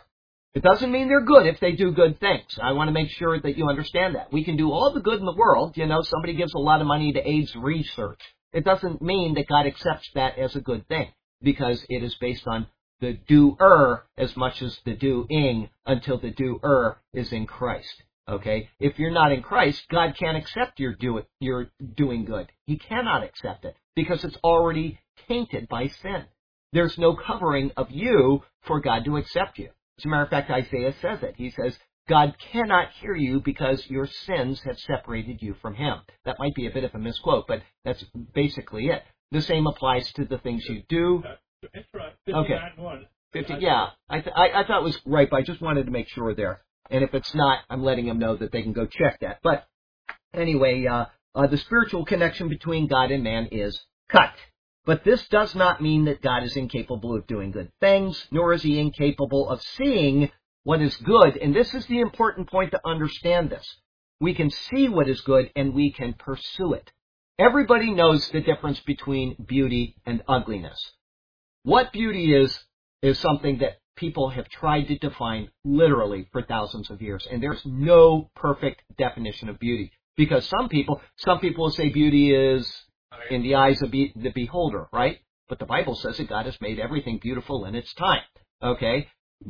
It doesn't mean they're good if they do good things. I want to make sure that you understand that. We can do all the good in the world. Somebody gives a lot of money to AIDS research. It doesn't mean that God accepts that as a good thing, because it is based on the doer as much as the doing until the doer is in Christ. Okay? If you're not in Christ, God can't accept your doing good. He cannot accept it because it's already tainted by sin. There's no covering of you for God to accept you. As a matter of fact, Isaiah says it. He says, God cannot hear you because your sins have separated you from him. That might be a bit of a misquote, but that's basically it. The same applies to the things you do. That's right. Okay. 50, yeah. I thought it was right, but I just wanted to make sure there. And if it's not, I'm letting them know that they can go check that. But anyway, the spiritual connection between God and man is cut. But this does not mean that God is incapable of doing good things, nor is he incapable of seeing what is good. And this is the important point to understand this. We can see what is good and we can pursue it. Everybody knows the difference between beauty and ugliness. What beauty is something that people have tried to define literally for thousands of years. And there's no perfect definition of beauty. Because some people will say beauty is in the eyes of the beholder, right? But the Bible says that God has made everything beautiful in its time. Okay?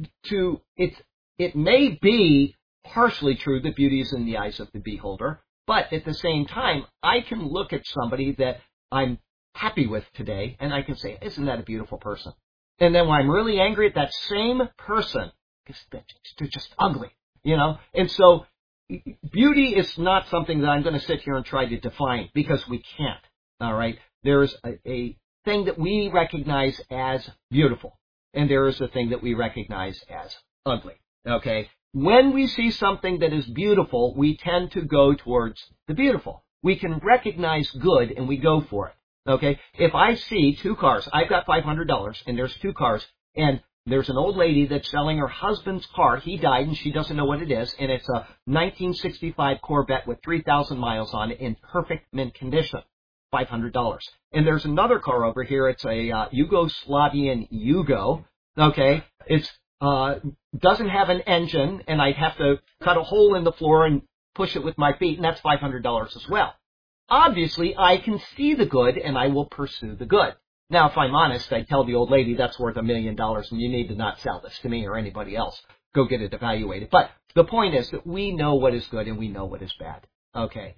It may be partially true that beauty is in the eyes of the beholder, but at the same time, I can look at somebody that I'm happy with today, and I can say, isn't that a beautiful person? And then when I'm really angry at that same person, they're just ugly, you know? And so beauty is not something that I'm going to sit here and try to define, because we can't, all right? There is a thing that we recognize as beautiful, and there is a thing that we recognize as ugly, okay? When we see something that is beautiful, we tend to go towards the beautiful. We can recognize good, and we go for it. Okay, if I see two cars, I've got $500, and there's two cars, and there's an old lady that's selling her husband's car. He died, and she doesn't know what it is, and it's a 1965 Corvette with 3,000 miles on it in perfect mint condition, $500. And there's another car over here. It's a Yugoslavian Yugo. Okay, it's doesn't have an engine, and I'd have to cut a hole in the floor and push it with my feet, and that's $500 as well. Obviously, I can see the good, and I will pursue the good. Now, if I'm honest, I'd tell the old lady that's worth $1 million, and you need to not sell this to me or anybody else. Go get it evaluated. But the point is that we know what is good, and we know what is bad. Okay.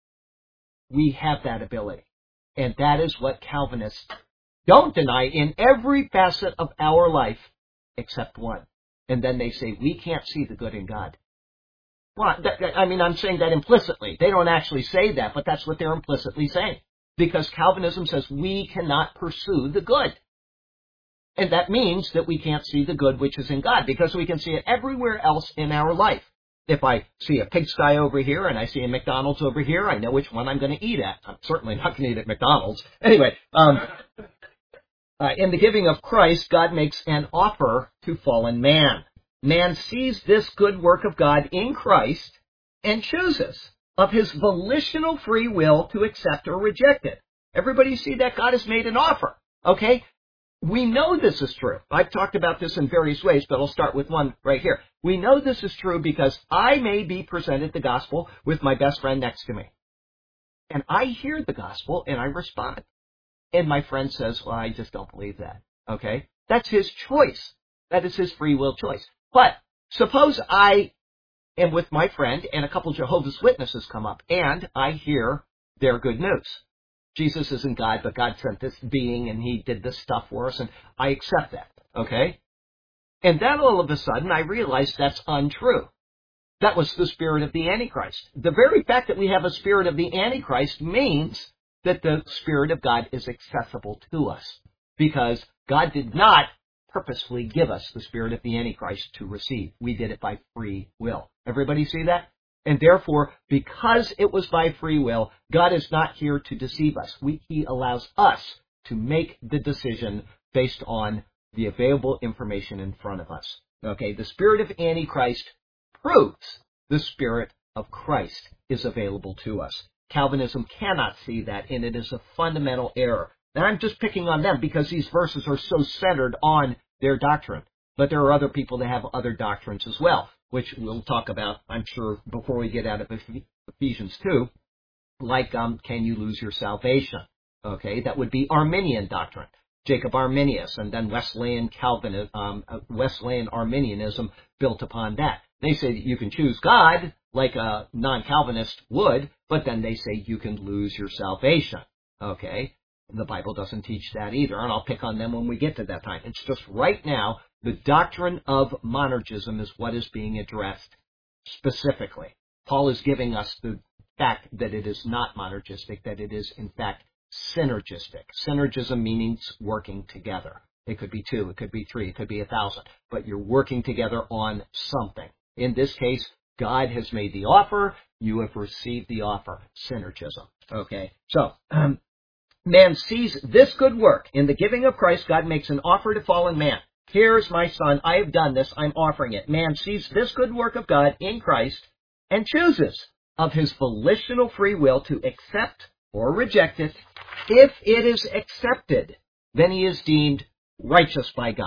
We have that ability. And that is what Calvinists don't deny in every facet of our life except one. And then they say, we can't see the good in God. Well, I'm saying that implicitly. They don't actually say that, but that's what they're implicitly saying. Because Calvinism says we cannot pursue the good. And that means that we can't see the good which is in God, because we can see it everywhere else in our life. If I see a pigsty over here and I see a McDonald's over here, I know which one I'm going to eat at. I'm certainly not going to eat at McDonald's. Anyway, in the giving of Christ, God makes an offer to fallen man. Man sees this good work of God in Christ and chooses of his volitional free will to accept or reject it. Everybody see that? God has made an offer. Okay? We know this is true. I've talked about this in various ways, but I'll start with one right here. We know this is true because I may be presented the gospel with my best friend next to me. And I hear the gospel and I respond. And my friend says, well, I just don't believe that. Okay? That's his choice. That is his free will choice. But suppose I am with my friend and a couple of Jehovah's Witnesses come up and I hear their good news. Jesus isn't God, but God sent this being and he did this stuff for us, and I accept that. Okay? And then all of a sudden I realize that's untrue. That was the spirit of the Antichrist. The very fact that we have a spirit of the Antichrist means that the Spirit of God is accessible to us, because God did not purposefully give us the spirit of the Antichrist to receive. We did it by free will. Everybody see that? And therefore, because it was by free will, God is not here to deceive us. He allows us to make the decision based on the available information in front of us. Okay, the spirit of Antichrist proves the Spirit of Christ is available to us. Calvinism cannot see that, and it is a fundamental error. And I'm just picking on them because these verses are so centered on their doctrine. But there are other people that have other doctrines as well, which we'll talk about, I'm sure, before we get out of Ephesians 2, like can you lose your salvation? Okay, that would be Arminian doctrine. Jacob Arminius, and then Wesleyan Arminianism built upon that. They say that you can choose God, like a non-Calvinist would, but then they say you can lose your salvation. Okay? The Bible doesn't teach that either, and I'll pick on them when we get to that time. It's just right now, the doctrine of monergism is what is being addressed specifically. Paul is giving us the fact that it is not monergistic, that it is, in fact, synergistic. Synergism means working together. It could be 2, it could be 3, it could be 1,000, but you're working together on something. In this case, God has made the offer, you have received the offer. Synergism. Okay? So, man sees this good work. In the giving of Christ, God makes an offer to fallen man. Here's my son, I have done this, I'm offering it. Man sees this good work of God in Christ and chooses of his volitional free will to accept or reject it. If it is accepted, then he is deemed righteous by God.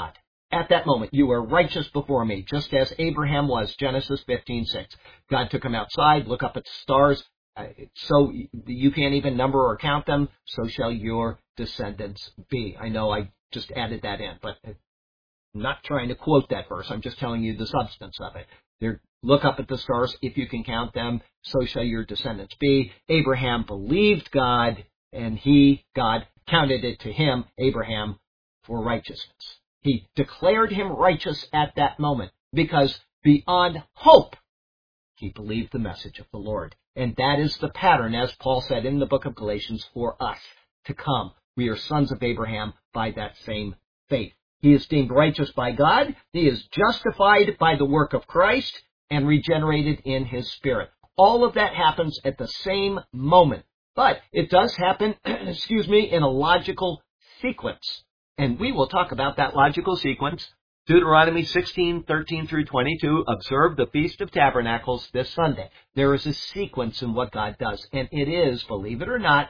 At that moment, you are righteous before me, just as Abraham was, Genesis 15:6. God took him outside, look up at the stars, so you can't even number or count them, so shall your descendants be. I know I just added that in, but I'm not trying to quote that verse. I'm just telling you the substance of it. Look up at the stars, if you can count them, so shall your descendants be. Abraham believed God, and God, counted it to him, Abraham, for righteousness. He declared him righteous at that moment, because beyond hope, he believed the message of the Lord. And that is the pattern, as Paul said in the book of Galatians, for us to come. We are sons of Abraham by that same faith. He is deemed righteous by God. He is justified by the work of Christ and regenerated in his Spirit. All of that happens at the same moment. But it does happen, in a logical sequence. And we will talk about that logical sequence. Deuteronomy 16:13 through 22, observe the Feast of Tabernacles this Sunday. There is a sequence in what God does. And it is, believe it or not,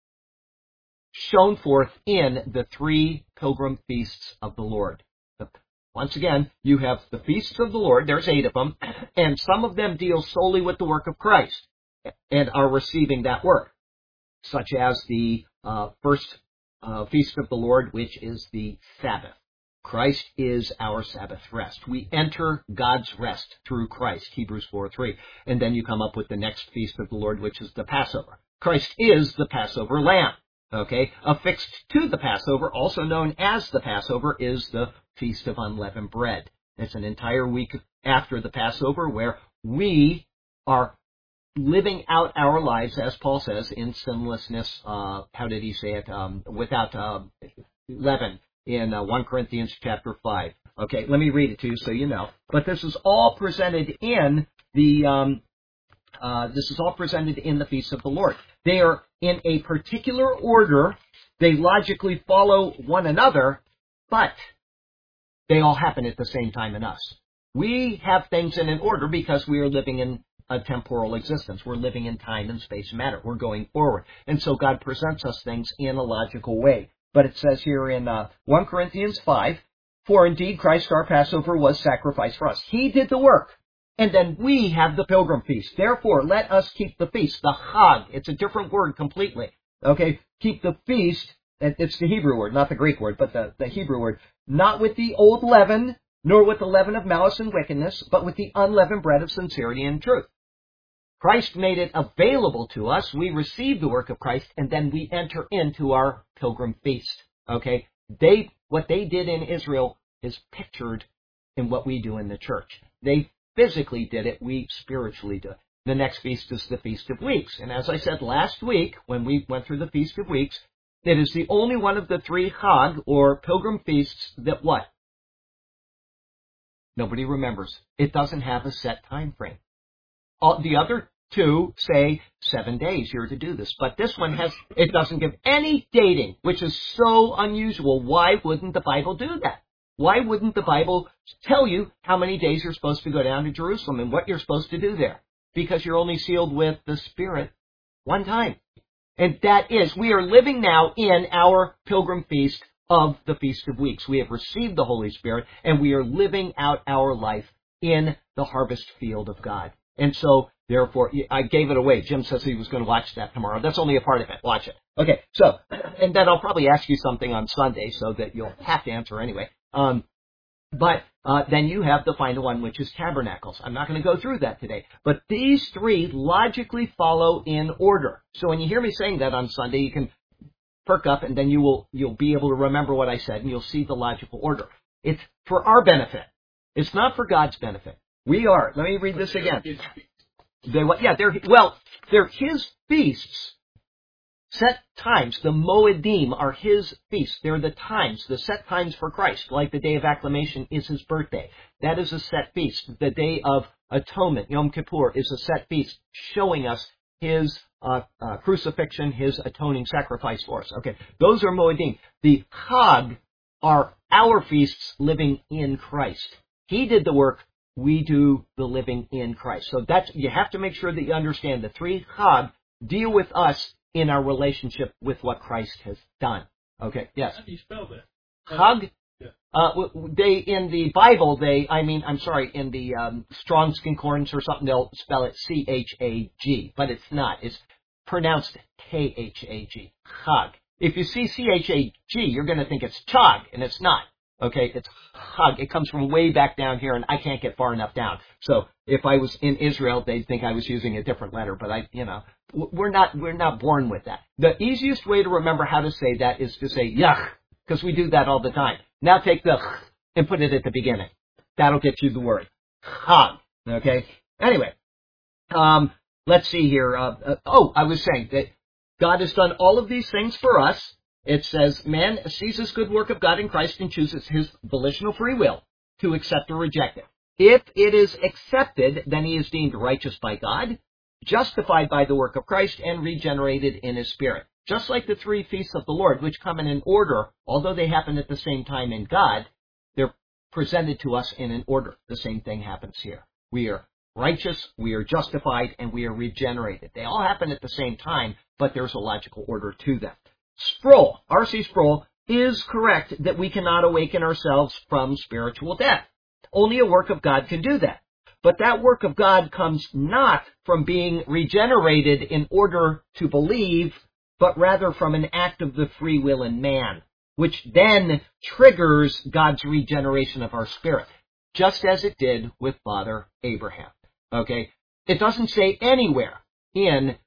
shown forth in the 3 pilgrim feasts of the Lord. Once again, you have the feasts of the Lord, there's 8 of them, and some of them deal solely with the work of Christ and are receiving that work, such as the first feast of the Lord, which is the Sabbath. Christ is our Sabbath rest. We enter God's rest through Christ, Hebrews 4:3. And then you come up with the next feast of the Lord, which is the Passover. Christ is the Passover lamb. Okay, affixed to the Passover, also known as the Passover, is the Feast of Unleavened Bread. It's an entire week after the Passover where we are living out our lives, as Paul says, in sinlessness. How did he say it? Without leaven in 1 Corinthians chapter 5. Okay, let me read it to you so you know. But this is all presented in the Feast of the Lord. They are in a particular order. They logically follow one another, but they all happen at the same time in us. We have things in an order because we are living in a temporal existence. We're living in time and space and matter. We're going forward. And so God presents us things in a logical way. But it says here in 1 Corinthians 5, for indeed Christ our Passover was sacrificed for us. He did the work. And then we have the pilgrim feast. Therefore, let us keep the feast, the Chag. It's a different word completely. Okay, keep the feast. It's the Hebrew word, not the Greek word, but the Hebrew word. Not with the old leaven, nor with the leaven of malice and wickedness, but with the unleavened bread of sincerity and truth. Christ made it available to us. We receive the work of Christ, and then we enter into our pilgrim feast. Okay, what they did in Israel is pictured in what we do in the church. They physically did it, we spiritually do it. The next feast is the Feast of Weeks. And as I said last week, when we went through the Feast of Weeks, it is the only one of the 3 Chag, or pilgrim feasts, that what? Nobody remembers. It doesn't have a set time frame. The other 2 say 7 days you're to do this. But this one it doesn't give any dating, which is so unusual. Why wouldn't the Bible do that? Why wouldn't the Bible tell you how many days you're supposed to go down to Jerusalem and what you're supposed to do there? Because you're only sealed with the Spirit one time. And that is, we are living now in our pilgrim feast of the Feast of Weeks. We have received the Holy Spirit, and we are living out our life in the harvest field of God. And so, therefore, I gave it away. Jim says he was going to watch that tomorrow. That's only a part of it. Watch it. Okay, so, and then I'll probably ask you something on Sunday so that you'll have to answer anyway. But then you have the final one, which is Tabernacles. I'm not going to go through that today. But these 3 logically follow in order. So when you hear me saying that on Sunday, you can perk up, and then you'll be able to remember what I said, and you'll see the logical order. It's for our benefit. It's not for God's benefit. Let me read this again. They're his feasts. Set times, the Moedim, are his feasts. They're the times, the set times for Christ, like the Day of Acclamation is his birthday. That is a set feast. The Day of Atonement, Yom Kippur, is a set feast, showing us his crucifixion, his atoning sacrifice for us. Okay, those are Moedim. The Chag are our feasts living in Christ. He did the work, we do the living in Christ. So you have to make sure that you understand the 3 Chag deal with us in our relationship with what Christ has done. Okay, yes? How do you spell that? Chag, They in the Bible, in the Strong's Concordance or something, they'll spell it C-H-A-G, but it's not. It's pronounced K-H-A-G. Chag. If you see C-H-A-G, you're going to think it's chag, and it's not. Okay, it's chag. It comes from way back down here, and I can't get far enough down. So if I was in Israel, they'd think I was using a different letter, but we're not born with that. The easiest way to remember how to say that is to say yach, because we do that all the time. Now take the ch and put it at the beginning. That'll get you the word. Chag. Okay? Anyway, let's see here. I was saying that God has done all of these things for us. It says, man sees this good work of God in Christ and chooses his volitional free will to accept or reject it. If it is accepted, then he is deemed righteous by God, justified by the work of Christ, and regenerated in his spirit. Just like the 3 feasts of the Lord, which come in an order, although they happen at the same time in God, they're presented to us in an order. The same thing happens here. We are righteous, we are justified, and we are regenerated. They all happen at the same time, but there's a logical order to them. Sproul, R.C. Sproul, is correct that we cannot awaken ourselves from spiritual death. Only a work of God can do that. But that work of God comes not from being regenerated in order to believe, but rather from an act of the free will in man, which then triggers God's regeneration of our spirit, just as it did with Father Abraham. Okay? It doesn't say anywhere in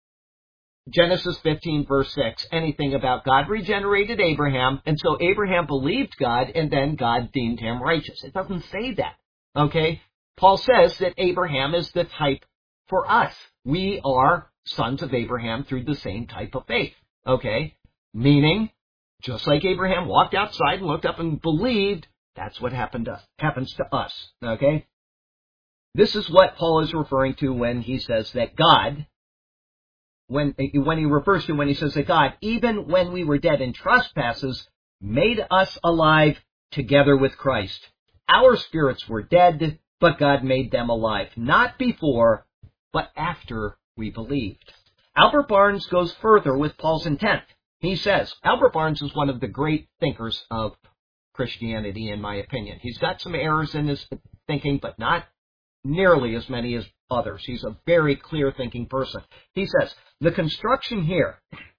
Genesis 15, verse 6, anything about God regenerated Abraham, and so Abraham believed God, and then God deemed him righteous. It doesn't say that. Okay? Paul says that Abraham is the type for us. We are sons of Abraham through the same type of faith. Okay? Meaning, just like Abraham walked outside and looked up and believed, that's what happens to us. Okay? This is what Paul is referring to when he says that God, when he says that God, even when we were dead in trespasses, made us alive together with Christ. Our spirits were dead, but God made them alive, not before, but after we believed. Albert Barnes goes further with Paul's intent. He says, Albert Barnes is one of the great thinkers of Christianity, in my opinion. He's got some errors in his thinking, but not nearly as many as others. He's a very clear-thinking person. He says, the construction here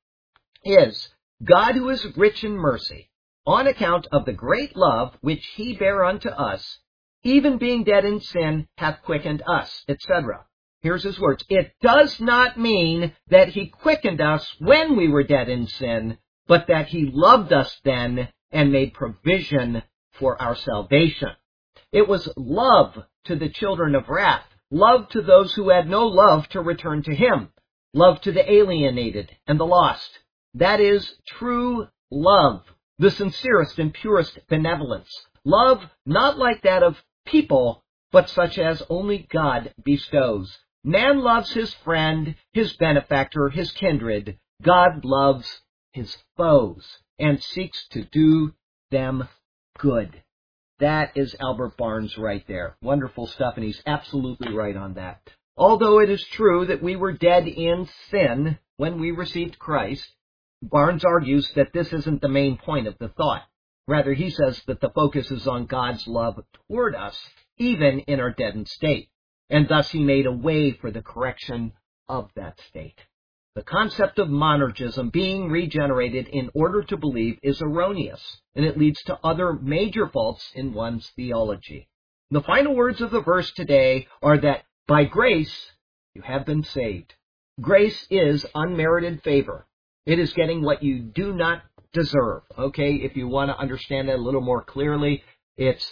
is God, who is rich in mercy, on account of the great love which he bare unto us, even being dead in sin, hath quickened us, etc. Here's his words. It does not mean that he quickened us when we were dead in sin, but that he loved us then and made provision for our salvation. It was love to the children of wrath, love to those who had no love to return to him, love to the alienated and the lost. That is true love, the sincerest and purest benevolence. Love not like that of people, but such as only God bestows. Man loves his friend, his benefactor, his kindred. God loves his foes and seeks to do them good. That is Albert Barnes right there. Wonderful stuff, and he's absolutely right on that. Although it is true that we were dead in sin when we received Christ, Barnes argues that this isn't the main point of the thought. Rather, he says that the focus is on God's love toward us, even in our deadened state, and thus he made a way for the correction of that state. The concept of monergism, being regenerated in order to believe, is erroneous, and it leads to other major faults in one's theology. The final words of the verse today are that by grace you have been saved. Grace is unmerited favor. It is getting what you do not deserve. Okay, if you want to understand that a little more clearly, it's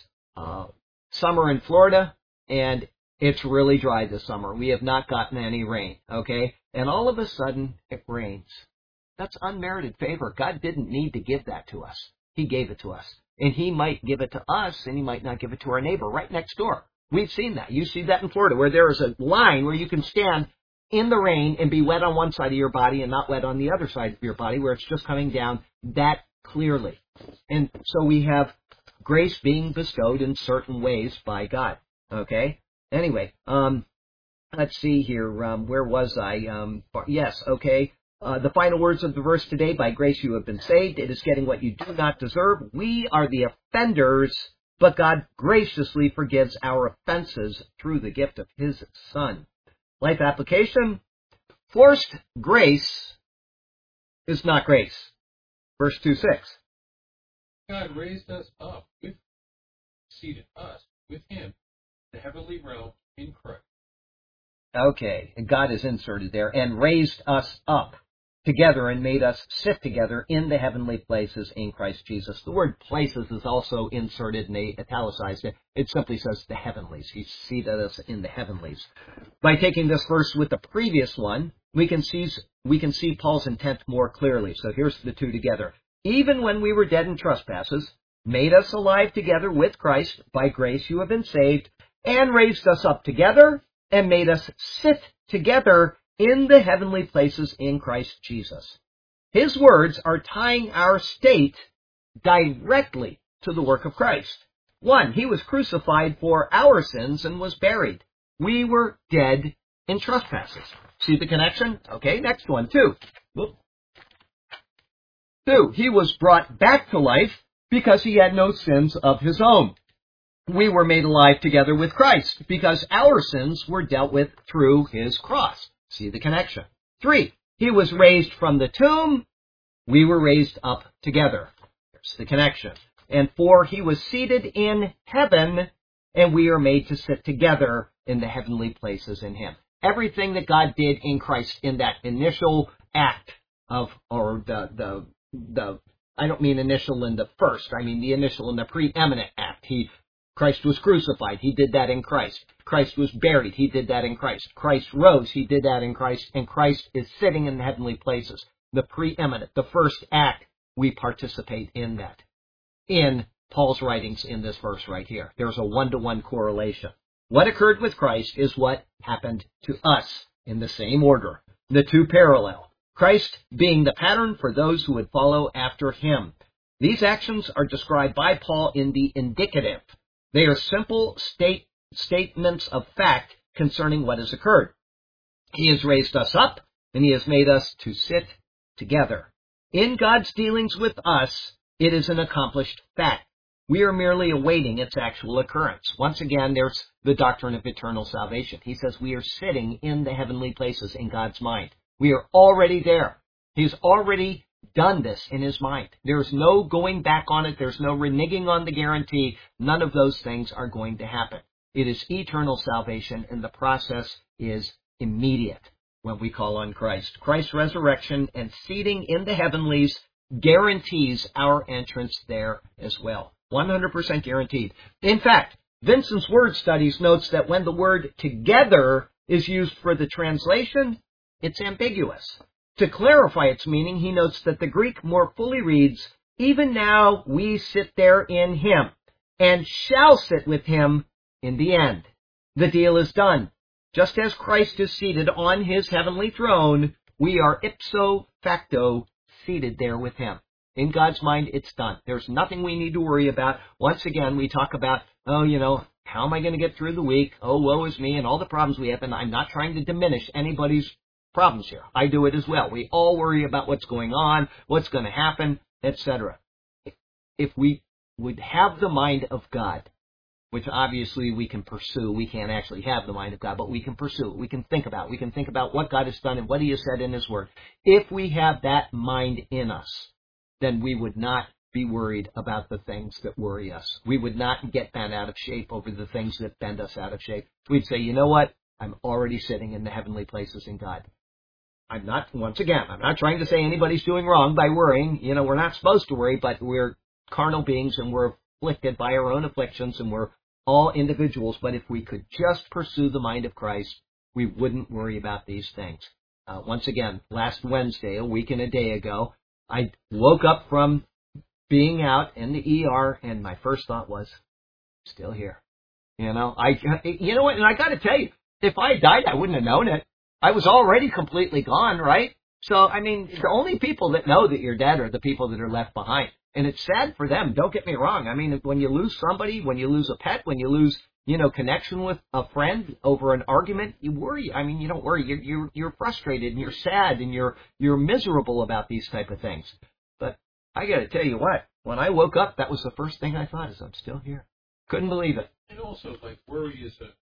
summer in Florida, and it's really dry this summer. We have not gotten any rain, okay? And all of a sudden, it rains. That's unmerited favor. God didn't need to give that to us. He gave it to us. And he might give it to us, and he might not give it to our neighbor right next door. We've seen that. You see that in Florida, where there is a line where you can stand in the rain and be wet on one side of your body and not wet on the other side of your body, where it's just coming down that clearly. And so we have grace being bestowed in certain ways by God, okay? Anyway, let's see here. Where was I? Yes, okay. the final words of the verse today, by grace you have been saved. It is getting what you do not deserve. We are the offenders, but God graciously forgives our offenses through the gift of His Son. Life application. Forced grace is not grace. Verse 2:6. God raised us up with, seated us with Him in the heavenly realm in Christ. Okay, and God is inserted there, and raised us up together and made us sit together in the heavenly places in Christ Jesus. The word places is also inserted and they italicized it. It simply says the heavenlies. He seated us in the heavenlies. By taking this verse with the previous one, we can see Paul's intent more clearly. So here's the two together. Even when we were dead in trespasses, made us alive together with Christ. By grace you have been saved, and raised us up together and made us sit together in the heavenly places in Christ Jesus. His words are tying our state directly to the work of Christ. 1, He was crucified for our sins and was buried. We were dead in trespasses. See the connection? Okay, next one. 2. 2, He was brought back to life because He had no sins of His own. We were made alive together with Christ because our sins were dealt with through His cross. See the connection. 3, He was raised from the tomb. We were raised up together. There's the connection. And 4, He was seated in heaven, and we are made to sit together in the heavenly places in Him. Everything that God did in Christ in that initial act of, or the I don't mean initial in the first, I mean the initial in the preeminent act. Christ was crucified. He did that in Christ. Christ was buried. He did that in Christ. Christ rose. He did that in Christ. And Christ is sitting in the heavenly places. The preeminent, the first act, we participate in that. In Paul's writings in this verse right here. There's a one-to-one correlation. What occurred with Christ is what happened to us in the same order. The two parallel. Christ being the pattern for those who would follow after Him. These actions are described by Paul in the indicative. They are simple statements of fact concerning what has occurred. He has raised us up, and He has made us to sit together. In God's dealings with us, it is an accomplished fact. We are merely awaiting its actual occurrence. Once again, there's the doctrine of eternal salvation. He says we are sitting in the heavenly places in God's mind. We are already there. He's already done this in His mind. There's no going back on it. There's no reneging on the guarantee. None of those things are going to happen. It is eternal salvation, and the process is immediate when we call on Christ. Christ's resurrection and seating in the heavenlies guarantees our entrance there as well. 100% guaranteed. In fact, Vincent's Word Studies notes that when the word together is used for the translation, it's ambiguous. To clarify its meaning, he notes that the Greek more fully reads, even now we sit there in Him, and shall sit with Him in the end. The deal is done. Just as Christ is seated on His heavenly throne, we are ipso facto seated there with Him. In God's mind, it's done. There's nothing we need to worry about. Once again, we talk about, how am I going to get through the week? Oh, woe is me, and all the problems we have, and I'm not trying to diminish anybody's problems here. I do it as well. We all worry about what's going on, what's going to happen, etc. If we would have the mind of God, which obviously we can pursue, we can't actually have the mind of God, but we can pursue it. We can think about it. We can think about what God has done and what He has said in His Word. If we have that mind in us, then we would not be worried about the things that worry us. We would not get bent out of shape over the things that bend us out of shape. We'd say, you know what? I'm already sitting in the heavenly places in God. I'm not trying to say anybody's doing wrong by worrying. We're not supposed to worry, but we're carnal beings and we're afflicted by our own afflictions and we're all individuals. But if we could just pursue the mind of Christ, we wouldn't worry about these things. Once again, last Wednesday, a week and a day ago, I woke up from being out in the ER and my first thought was, still here. You know what? And I got to tell you, if I died, I wouldn't have known it. I was already completely gone, right? So, the only people that know that you're dead are the people that are left behind. And it's sad for them. Don't get me wrong. When you lose somebody, when you lose a pet, when you lose connection with a friend over an argument, you worry. I mean, you don't worry. You're frustrated and you're sad and you're miserable about these type of things. But I got to tell you what, when I woke up, that was the first thing I thought is I'm still here. Couldn't believe it. And also, like, worry is a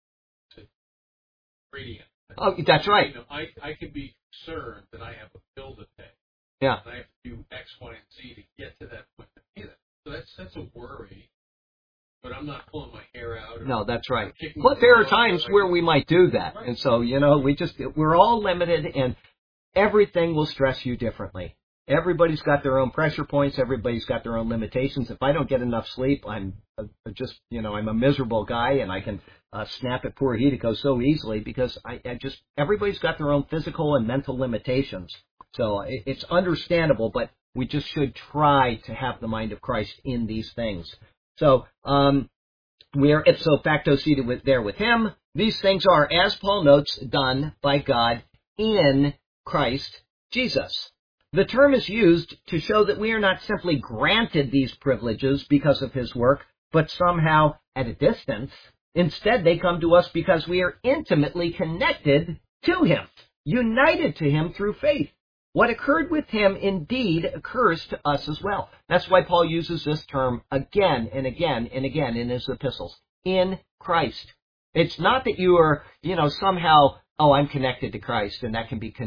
gradient. Oh, that's right. I can be concerned that I have a bill to pay. Yeah. And I have to do X, Y, and Z to get to that point to pay that. So that's a worry. But I'm not pulling my hair out. No, that's right. Kicking But there are the times ball, where we might do that. Right. And so, we're all limited and everything will stress you differently. Everybody's got their own pressure points. Everybody's got their own limitations. If I don't get enough sleep, I'm a miserable guy and I can snap at poor Hideko so easily because everybody's got their own physical and mental limitations. So it's understandable, but we just should try to have the mind of Christ in these things. So, we are ipso facto seated there with him. These things are, as Paul notes, done by God in Christ Jesus. The term is used to show that we are not simply granted these privileges because of his work, but somehow at a distance. Instead, they come to us because we are intimately connected to him, united to him through faith. What occurred with him indeed occurs to us as well. That's why Paul uses this term again and again and again in his epistles. In Christ. It's not that you are, somehow, I'm connected to Christ, and that can be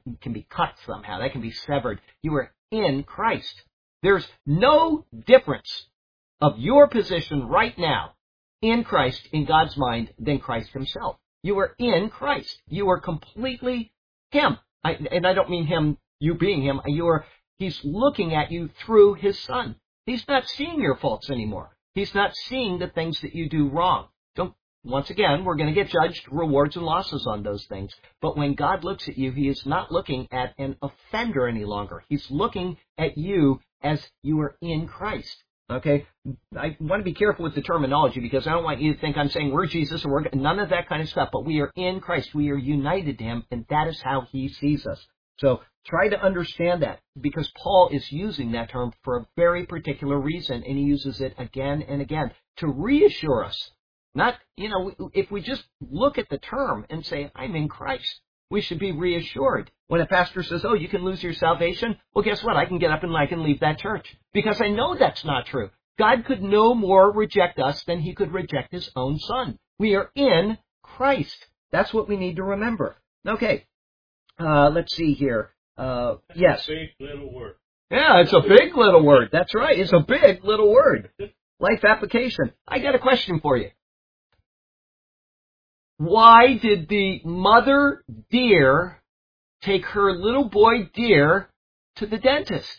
cut somehow. That can be severed. You are in Christ. There's no difference of your position right now in Christ, in God's mind, than Christ himself. You are in Christ. You are completely him. And I don't mean him, you being him. He's looking at you through his Son. He's not seeing your faults anymore. He's not seeing the things that you do wrong. Once again, we're going to get judged, rewards and losses on those things. But when God looks at you, he is not looking at an offender any longer. He's looking at you as you are in Christ. Okay? I want to be careful with the terminology because I don't want you to think I'm saying we're Jesus or none of that kind of stuff. But we are in Christ. We are united to him, and that is how he sees us. So try to understand that because Paul is using that term for a very particular reason, and he uses it again and again to reassure us. Not, if we just look at the term and say, I'm in Christ, we should be reassured. When a pastor says, you can lose your salvation, well, guess what? I can get up and I can leave that church because I know that's not true. God could no more reject us than he could reject his own Son. We are in Christ. That's what we need to remember. Okay, let's see here. Yes. That's a big little word. Yeah, it's a big little word. That's right. It's a big little word. Life application. I got a question for you. Why did the mother deer take her little boy deer to the dentist?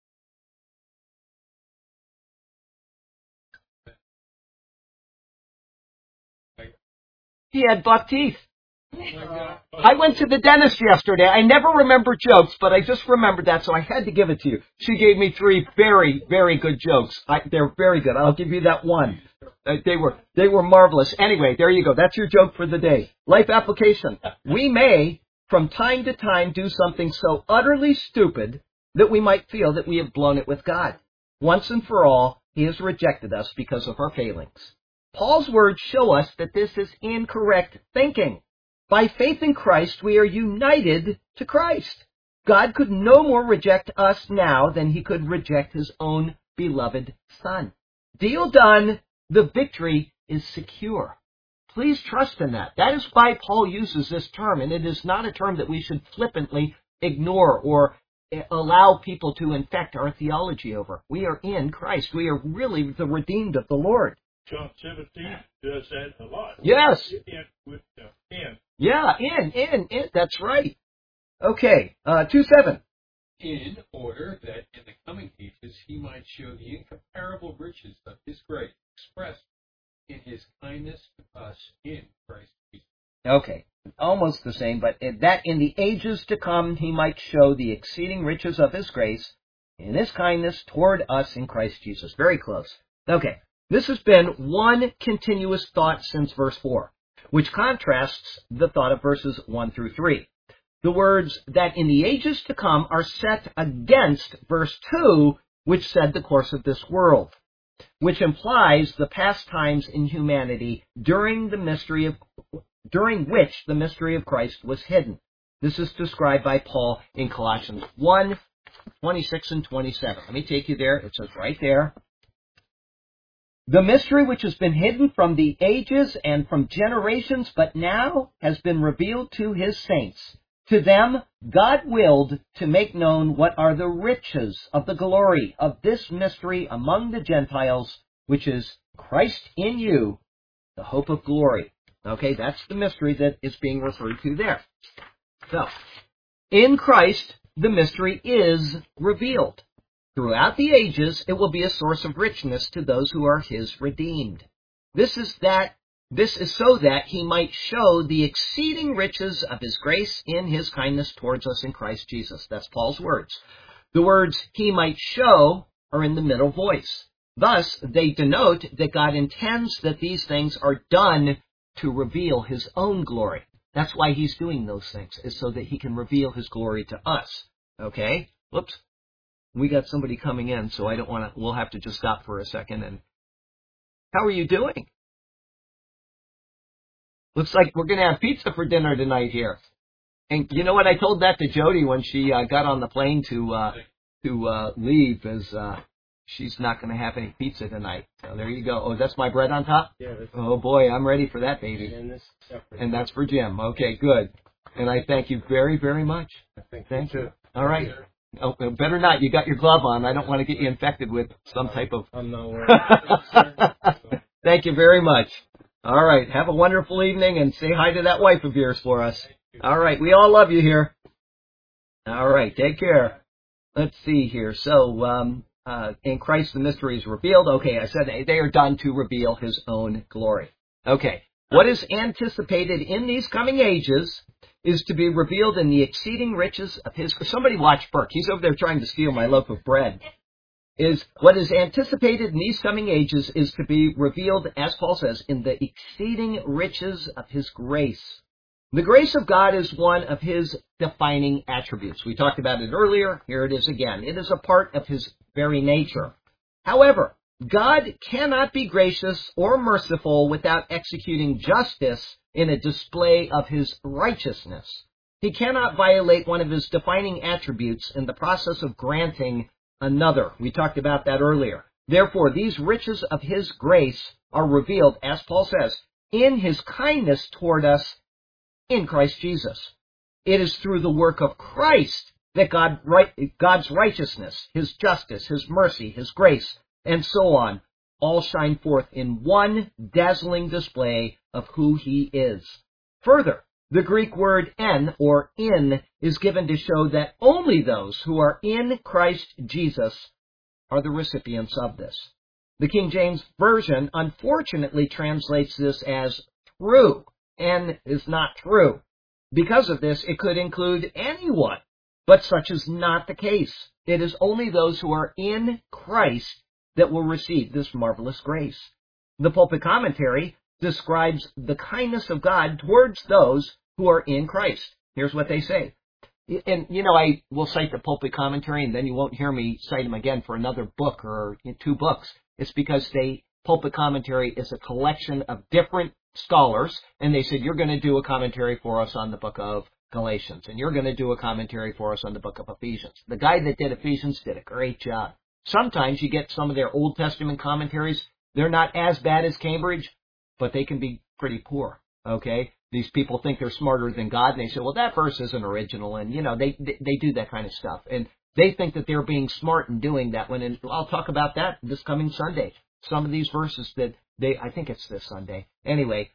He had buck teeth. I went to the dentist yesterday. I never remember jokes, but I just remembered that, so I had to give it to you. She gave me 3 very, very good jokes. They're very good. I'll give you that one. They were marvelous. Anyway, there you go. That's your joke for the day. Life application. We may, from time to time, do something so utterly stupid that we might feel that we have blown it with God. Once and for all, he has rejected us because of our failings. Paul's words show us that this is incorrect thinking. By faith in Christ, we are united to Christ. God could no more reject us now than he could reject his own beloved Son. Deal done. The victory is secure. Please trust in that. That is why Paul uses this term, and it is not a term that we should flippantly ignore or allow people to infect our theology over. We are in Christ. We are really the redeemed of the Lord. John 17 does that a lot. Yes. In. Yeah, in. That's right. Okay, 2:7. In order that in the coming ages he might show the incomparable riches of his grace expressed in his kindness to us in Christ Jesus. Okay, almost the same, but that in the ages to come he might show the exceeding riches of his grace in his kindness toward us in Christ Jesus. Very close. Okay, this has been one continuous thought since verse 4, which contrasts the thought of verses 1 through 3. The words that in the ages to come are set against verse 2, which said the course of this world. which implies the past times in humanity during which the mystery of Christ was hidden. This is described by Paul in Colossians 1, 26 and 27. Let me take you there. It says right there. The mystery which has been hidden from the ages and from generations, but now has been revealed to his saints. To them, God willed to make known what are the riches of the glory of this mystery among the Gentiles, which is Christ in you, the hope of glory. Okay, that's the mystery that is being referred to there. So, in Christ, the mystery is revealed. Throughout the ages, it will be a source of richness to those who are his redeemed. This is so that he might show the exceeding riches of his grace in his kindness towards us in Christ Jesus. That's Paul's words. The words he might show are in the middle voice. Thus, they denote that God intends that these things are done to reveal his own glory. That's why he's doing those things, is so that he can reveal his glory to us. Okay? Whoops. We got somebody coming in, so we'll have to just stop for a second. And how are you doing? Looks like we're going to have pizza for dinner tonight here. And you know what? I told that to Jody when she got on the plane to leave, is she's not going to have any pizza tonight. So there you go. Oh, that's my bread on top? Yeah. Oh, boy, I'm ready for that, baby. And this is separate. And that's for Jim. Okay, good. And I thank you very, very much. Thank you. All right. Oh, better not. You got your glove on. I don't want to get you infected with some type of... I'm not worried. Thank you very much. All right. Have a wonderful evening and say hi to that wife of yours for us. All right. We all love you here. All right. Take care. Let's see here. So, in Christ the mystery is revealed. Okay, I said they are done to reveal his own glory. Okay. What is anticipated in these coming ages is to be revealed in the exceeding riches of his... Somebody watch Burke. He's over there trying to steal my loaf of bread. What is anticipated in these coming ages is to be revealed, as Paul says, in the exceeding riches of his grace. The grace of God is one of his defining attributes. We talked about it earlier. Here it is again. It is a part of his very nature. However, God cannot be gracious or merciful without executing justice in a display of his righteousness. He cannot violate one of his defining attributes in the process of granting another. We talked about that earlier. Therefore, these riches of his grace are revealed, as Paul says, in his kindness toward us in Christ Jesus. It is through the work of Christ that God's righteousness, his justice, his mercy, his grace, and so on, all shine forth in one dazzling display of who he is. Further, the Greek word en, or in, is given to show that only those who are in Christ Jesus are the recipients of this. The King James Version unfortunately translates this as through. En is not through. Because of this, it could include anyone, but such is not the case. It is only those who are in Christ that will receive this marvelous grace. The Pulpit Commentary describes the kindness of God towards those who are in Christ. Here's what they say. And, I will cite the Pulpit Commentary, and then you won't hear me cite them again for another book or two books. It's because Pulpit Commentary is a collection of different scholars, and they said, you're going to do a commentary for us on the book of Galatians, and you're going to do a commentary for us on the book of Ephesians. The guy that did Ephesians did a great job. Sometimes you get some of their Old Testament commentaries. They're not as bad as Cambridge, but they can be pretty poor, okay? These people think they're smarter than God, and they say, well, that verse isn't original, and, they do that kind of stuff. And they think that they're being smart in doing that, and I'll talk about that this coming Sunday. Some of these verses that I think it's this Sunday. Anyway,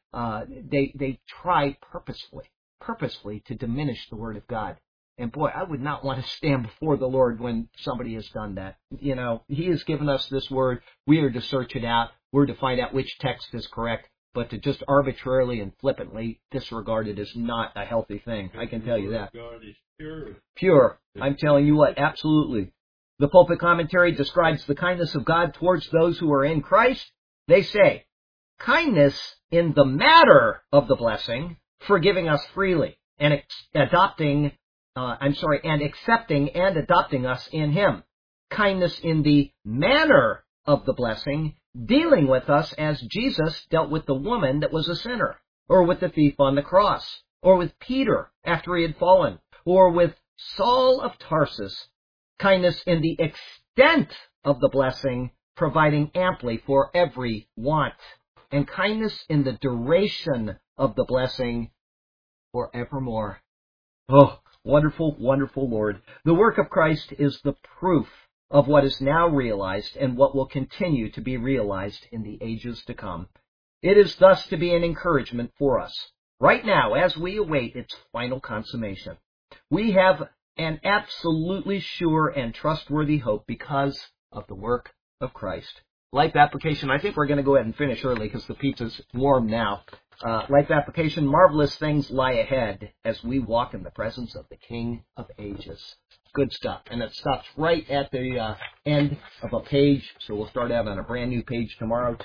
they try purposefully to diminish the Word of God. And boy, I would not want to stand before the Lord when somebody has done that. He has given us this Word. We are to search it out. We're to find out which text is correct. But to just arbitrarily and flippantly disregard it is not a healthy thing. I can tell you that. God is pure. Pure. I'm telling you what, absolutely. The Pulpit Commentary describes the kindness of God towards those who are in Christ. They say, kindness in the matter of the blessing, forgiving us freely, and accepting and adopting us in Him. Kindness in the manner of the blessing, dealing with us as Jesus dealt with the woman that was a sinner, or with the thief on the cross, or with Peter after he had fallen, or with Saul of Tarsus. Kindness in the extent of the blessing, providing amply for every want, and kindness in the duration of the blessing forevermore. Oh, wonderful, wonderful Lord. The work of Christ is the proof of what is now realized and what will continue to be realized in the ages to come. It is thus to be an encouragement for us, right now, as we await its final consummation. We have an absolutely sure and trustworthy hope because of the work of Christ. Life application, I think we're going to go ahead and finish early because the pizza's warm now. Life application, marvelous things lie ahead as we walk in the presence of the King of Ages. Good stuff. And it stops right at the end of a page. So we'll start out on a brand new page tomorrow,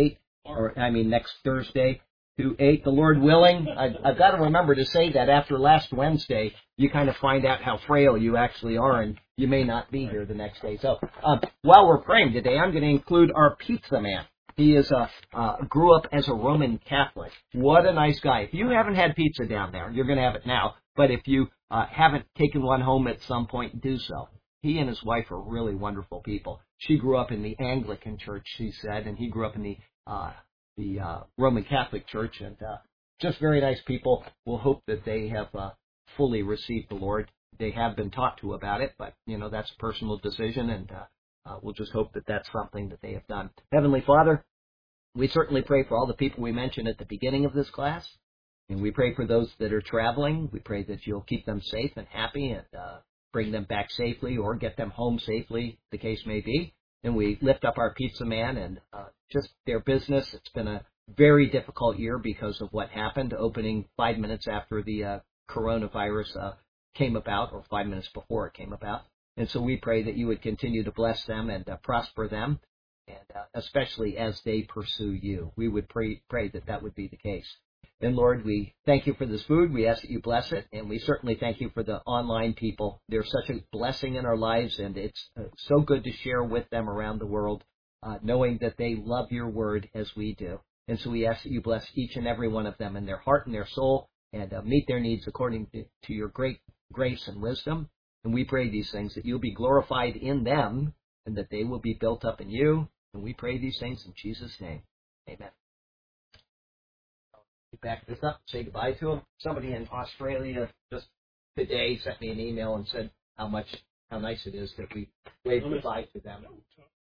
next Thursday, 2:8, the Lord willing. I've got to remember to say that after last Wednesday, you kind of find out how frail you actually are, and you may not be here the next day. So while we're praying today, I'm going to include our pizza man. He grew up as a Roman Catholic. What a nice guy. If you haven't had pizza down there, you're going to have it now. But if you haven't taken one home at some point, do so. He and his wife are really wonderful people. She grew up in the Anglican church, she said, and he grew up in the Roman Catholic Church, and just very nice people. We'll hope that they have fully received the Lord. They have been taught to about it, but, that's a personal decision, and we'll just hope that that's something that they have done. Heavenly Father, we certainly pray for all the people we mentioned at the beginning of this class, and we pray for those that are traveling. We pray that you'll keep them safe and happy and bring them back safely or get them home safely, the case may be. And we lift up our pizza man and just their business. It's been a very difficult year because of what happened, opening 5 minutes after the coronavirus came about, or 5 minutes before it came about. And so we pray that you would continue to bless them and prosper them, and especially as they pursue you. We would pray that that would be the case. And Lord, we thank you for this food. We ask that you bless it, and we certainly thank you for the online people. They're such a blessing in our lives, and it's so good to share with them around the world, knowing that they love your word as we do. And so we ask that you bless each and every one of them in their heart and their soul, and meet their needs according to your great grace and wisdom. And we pray these things, that you'll be glorified in them, and that they will be built up in you. And we pray these things in Jesus' name. Amen. Back this up, say goodbye to them. Somebody in Australia just today sent me an email and said how nice it is that we waved goodbye to them.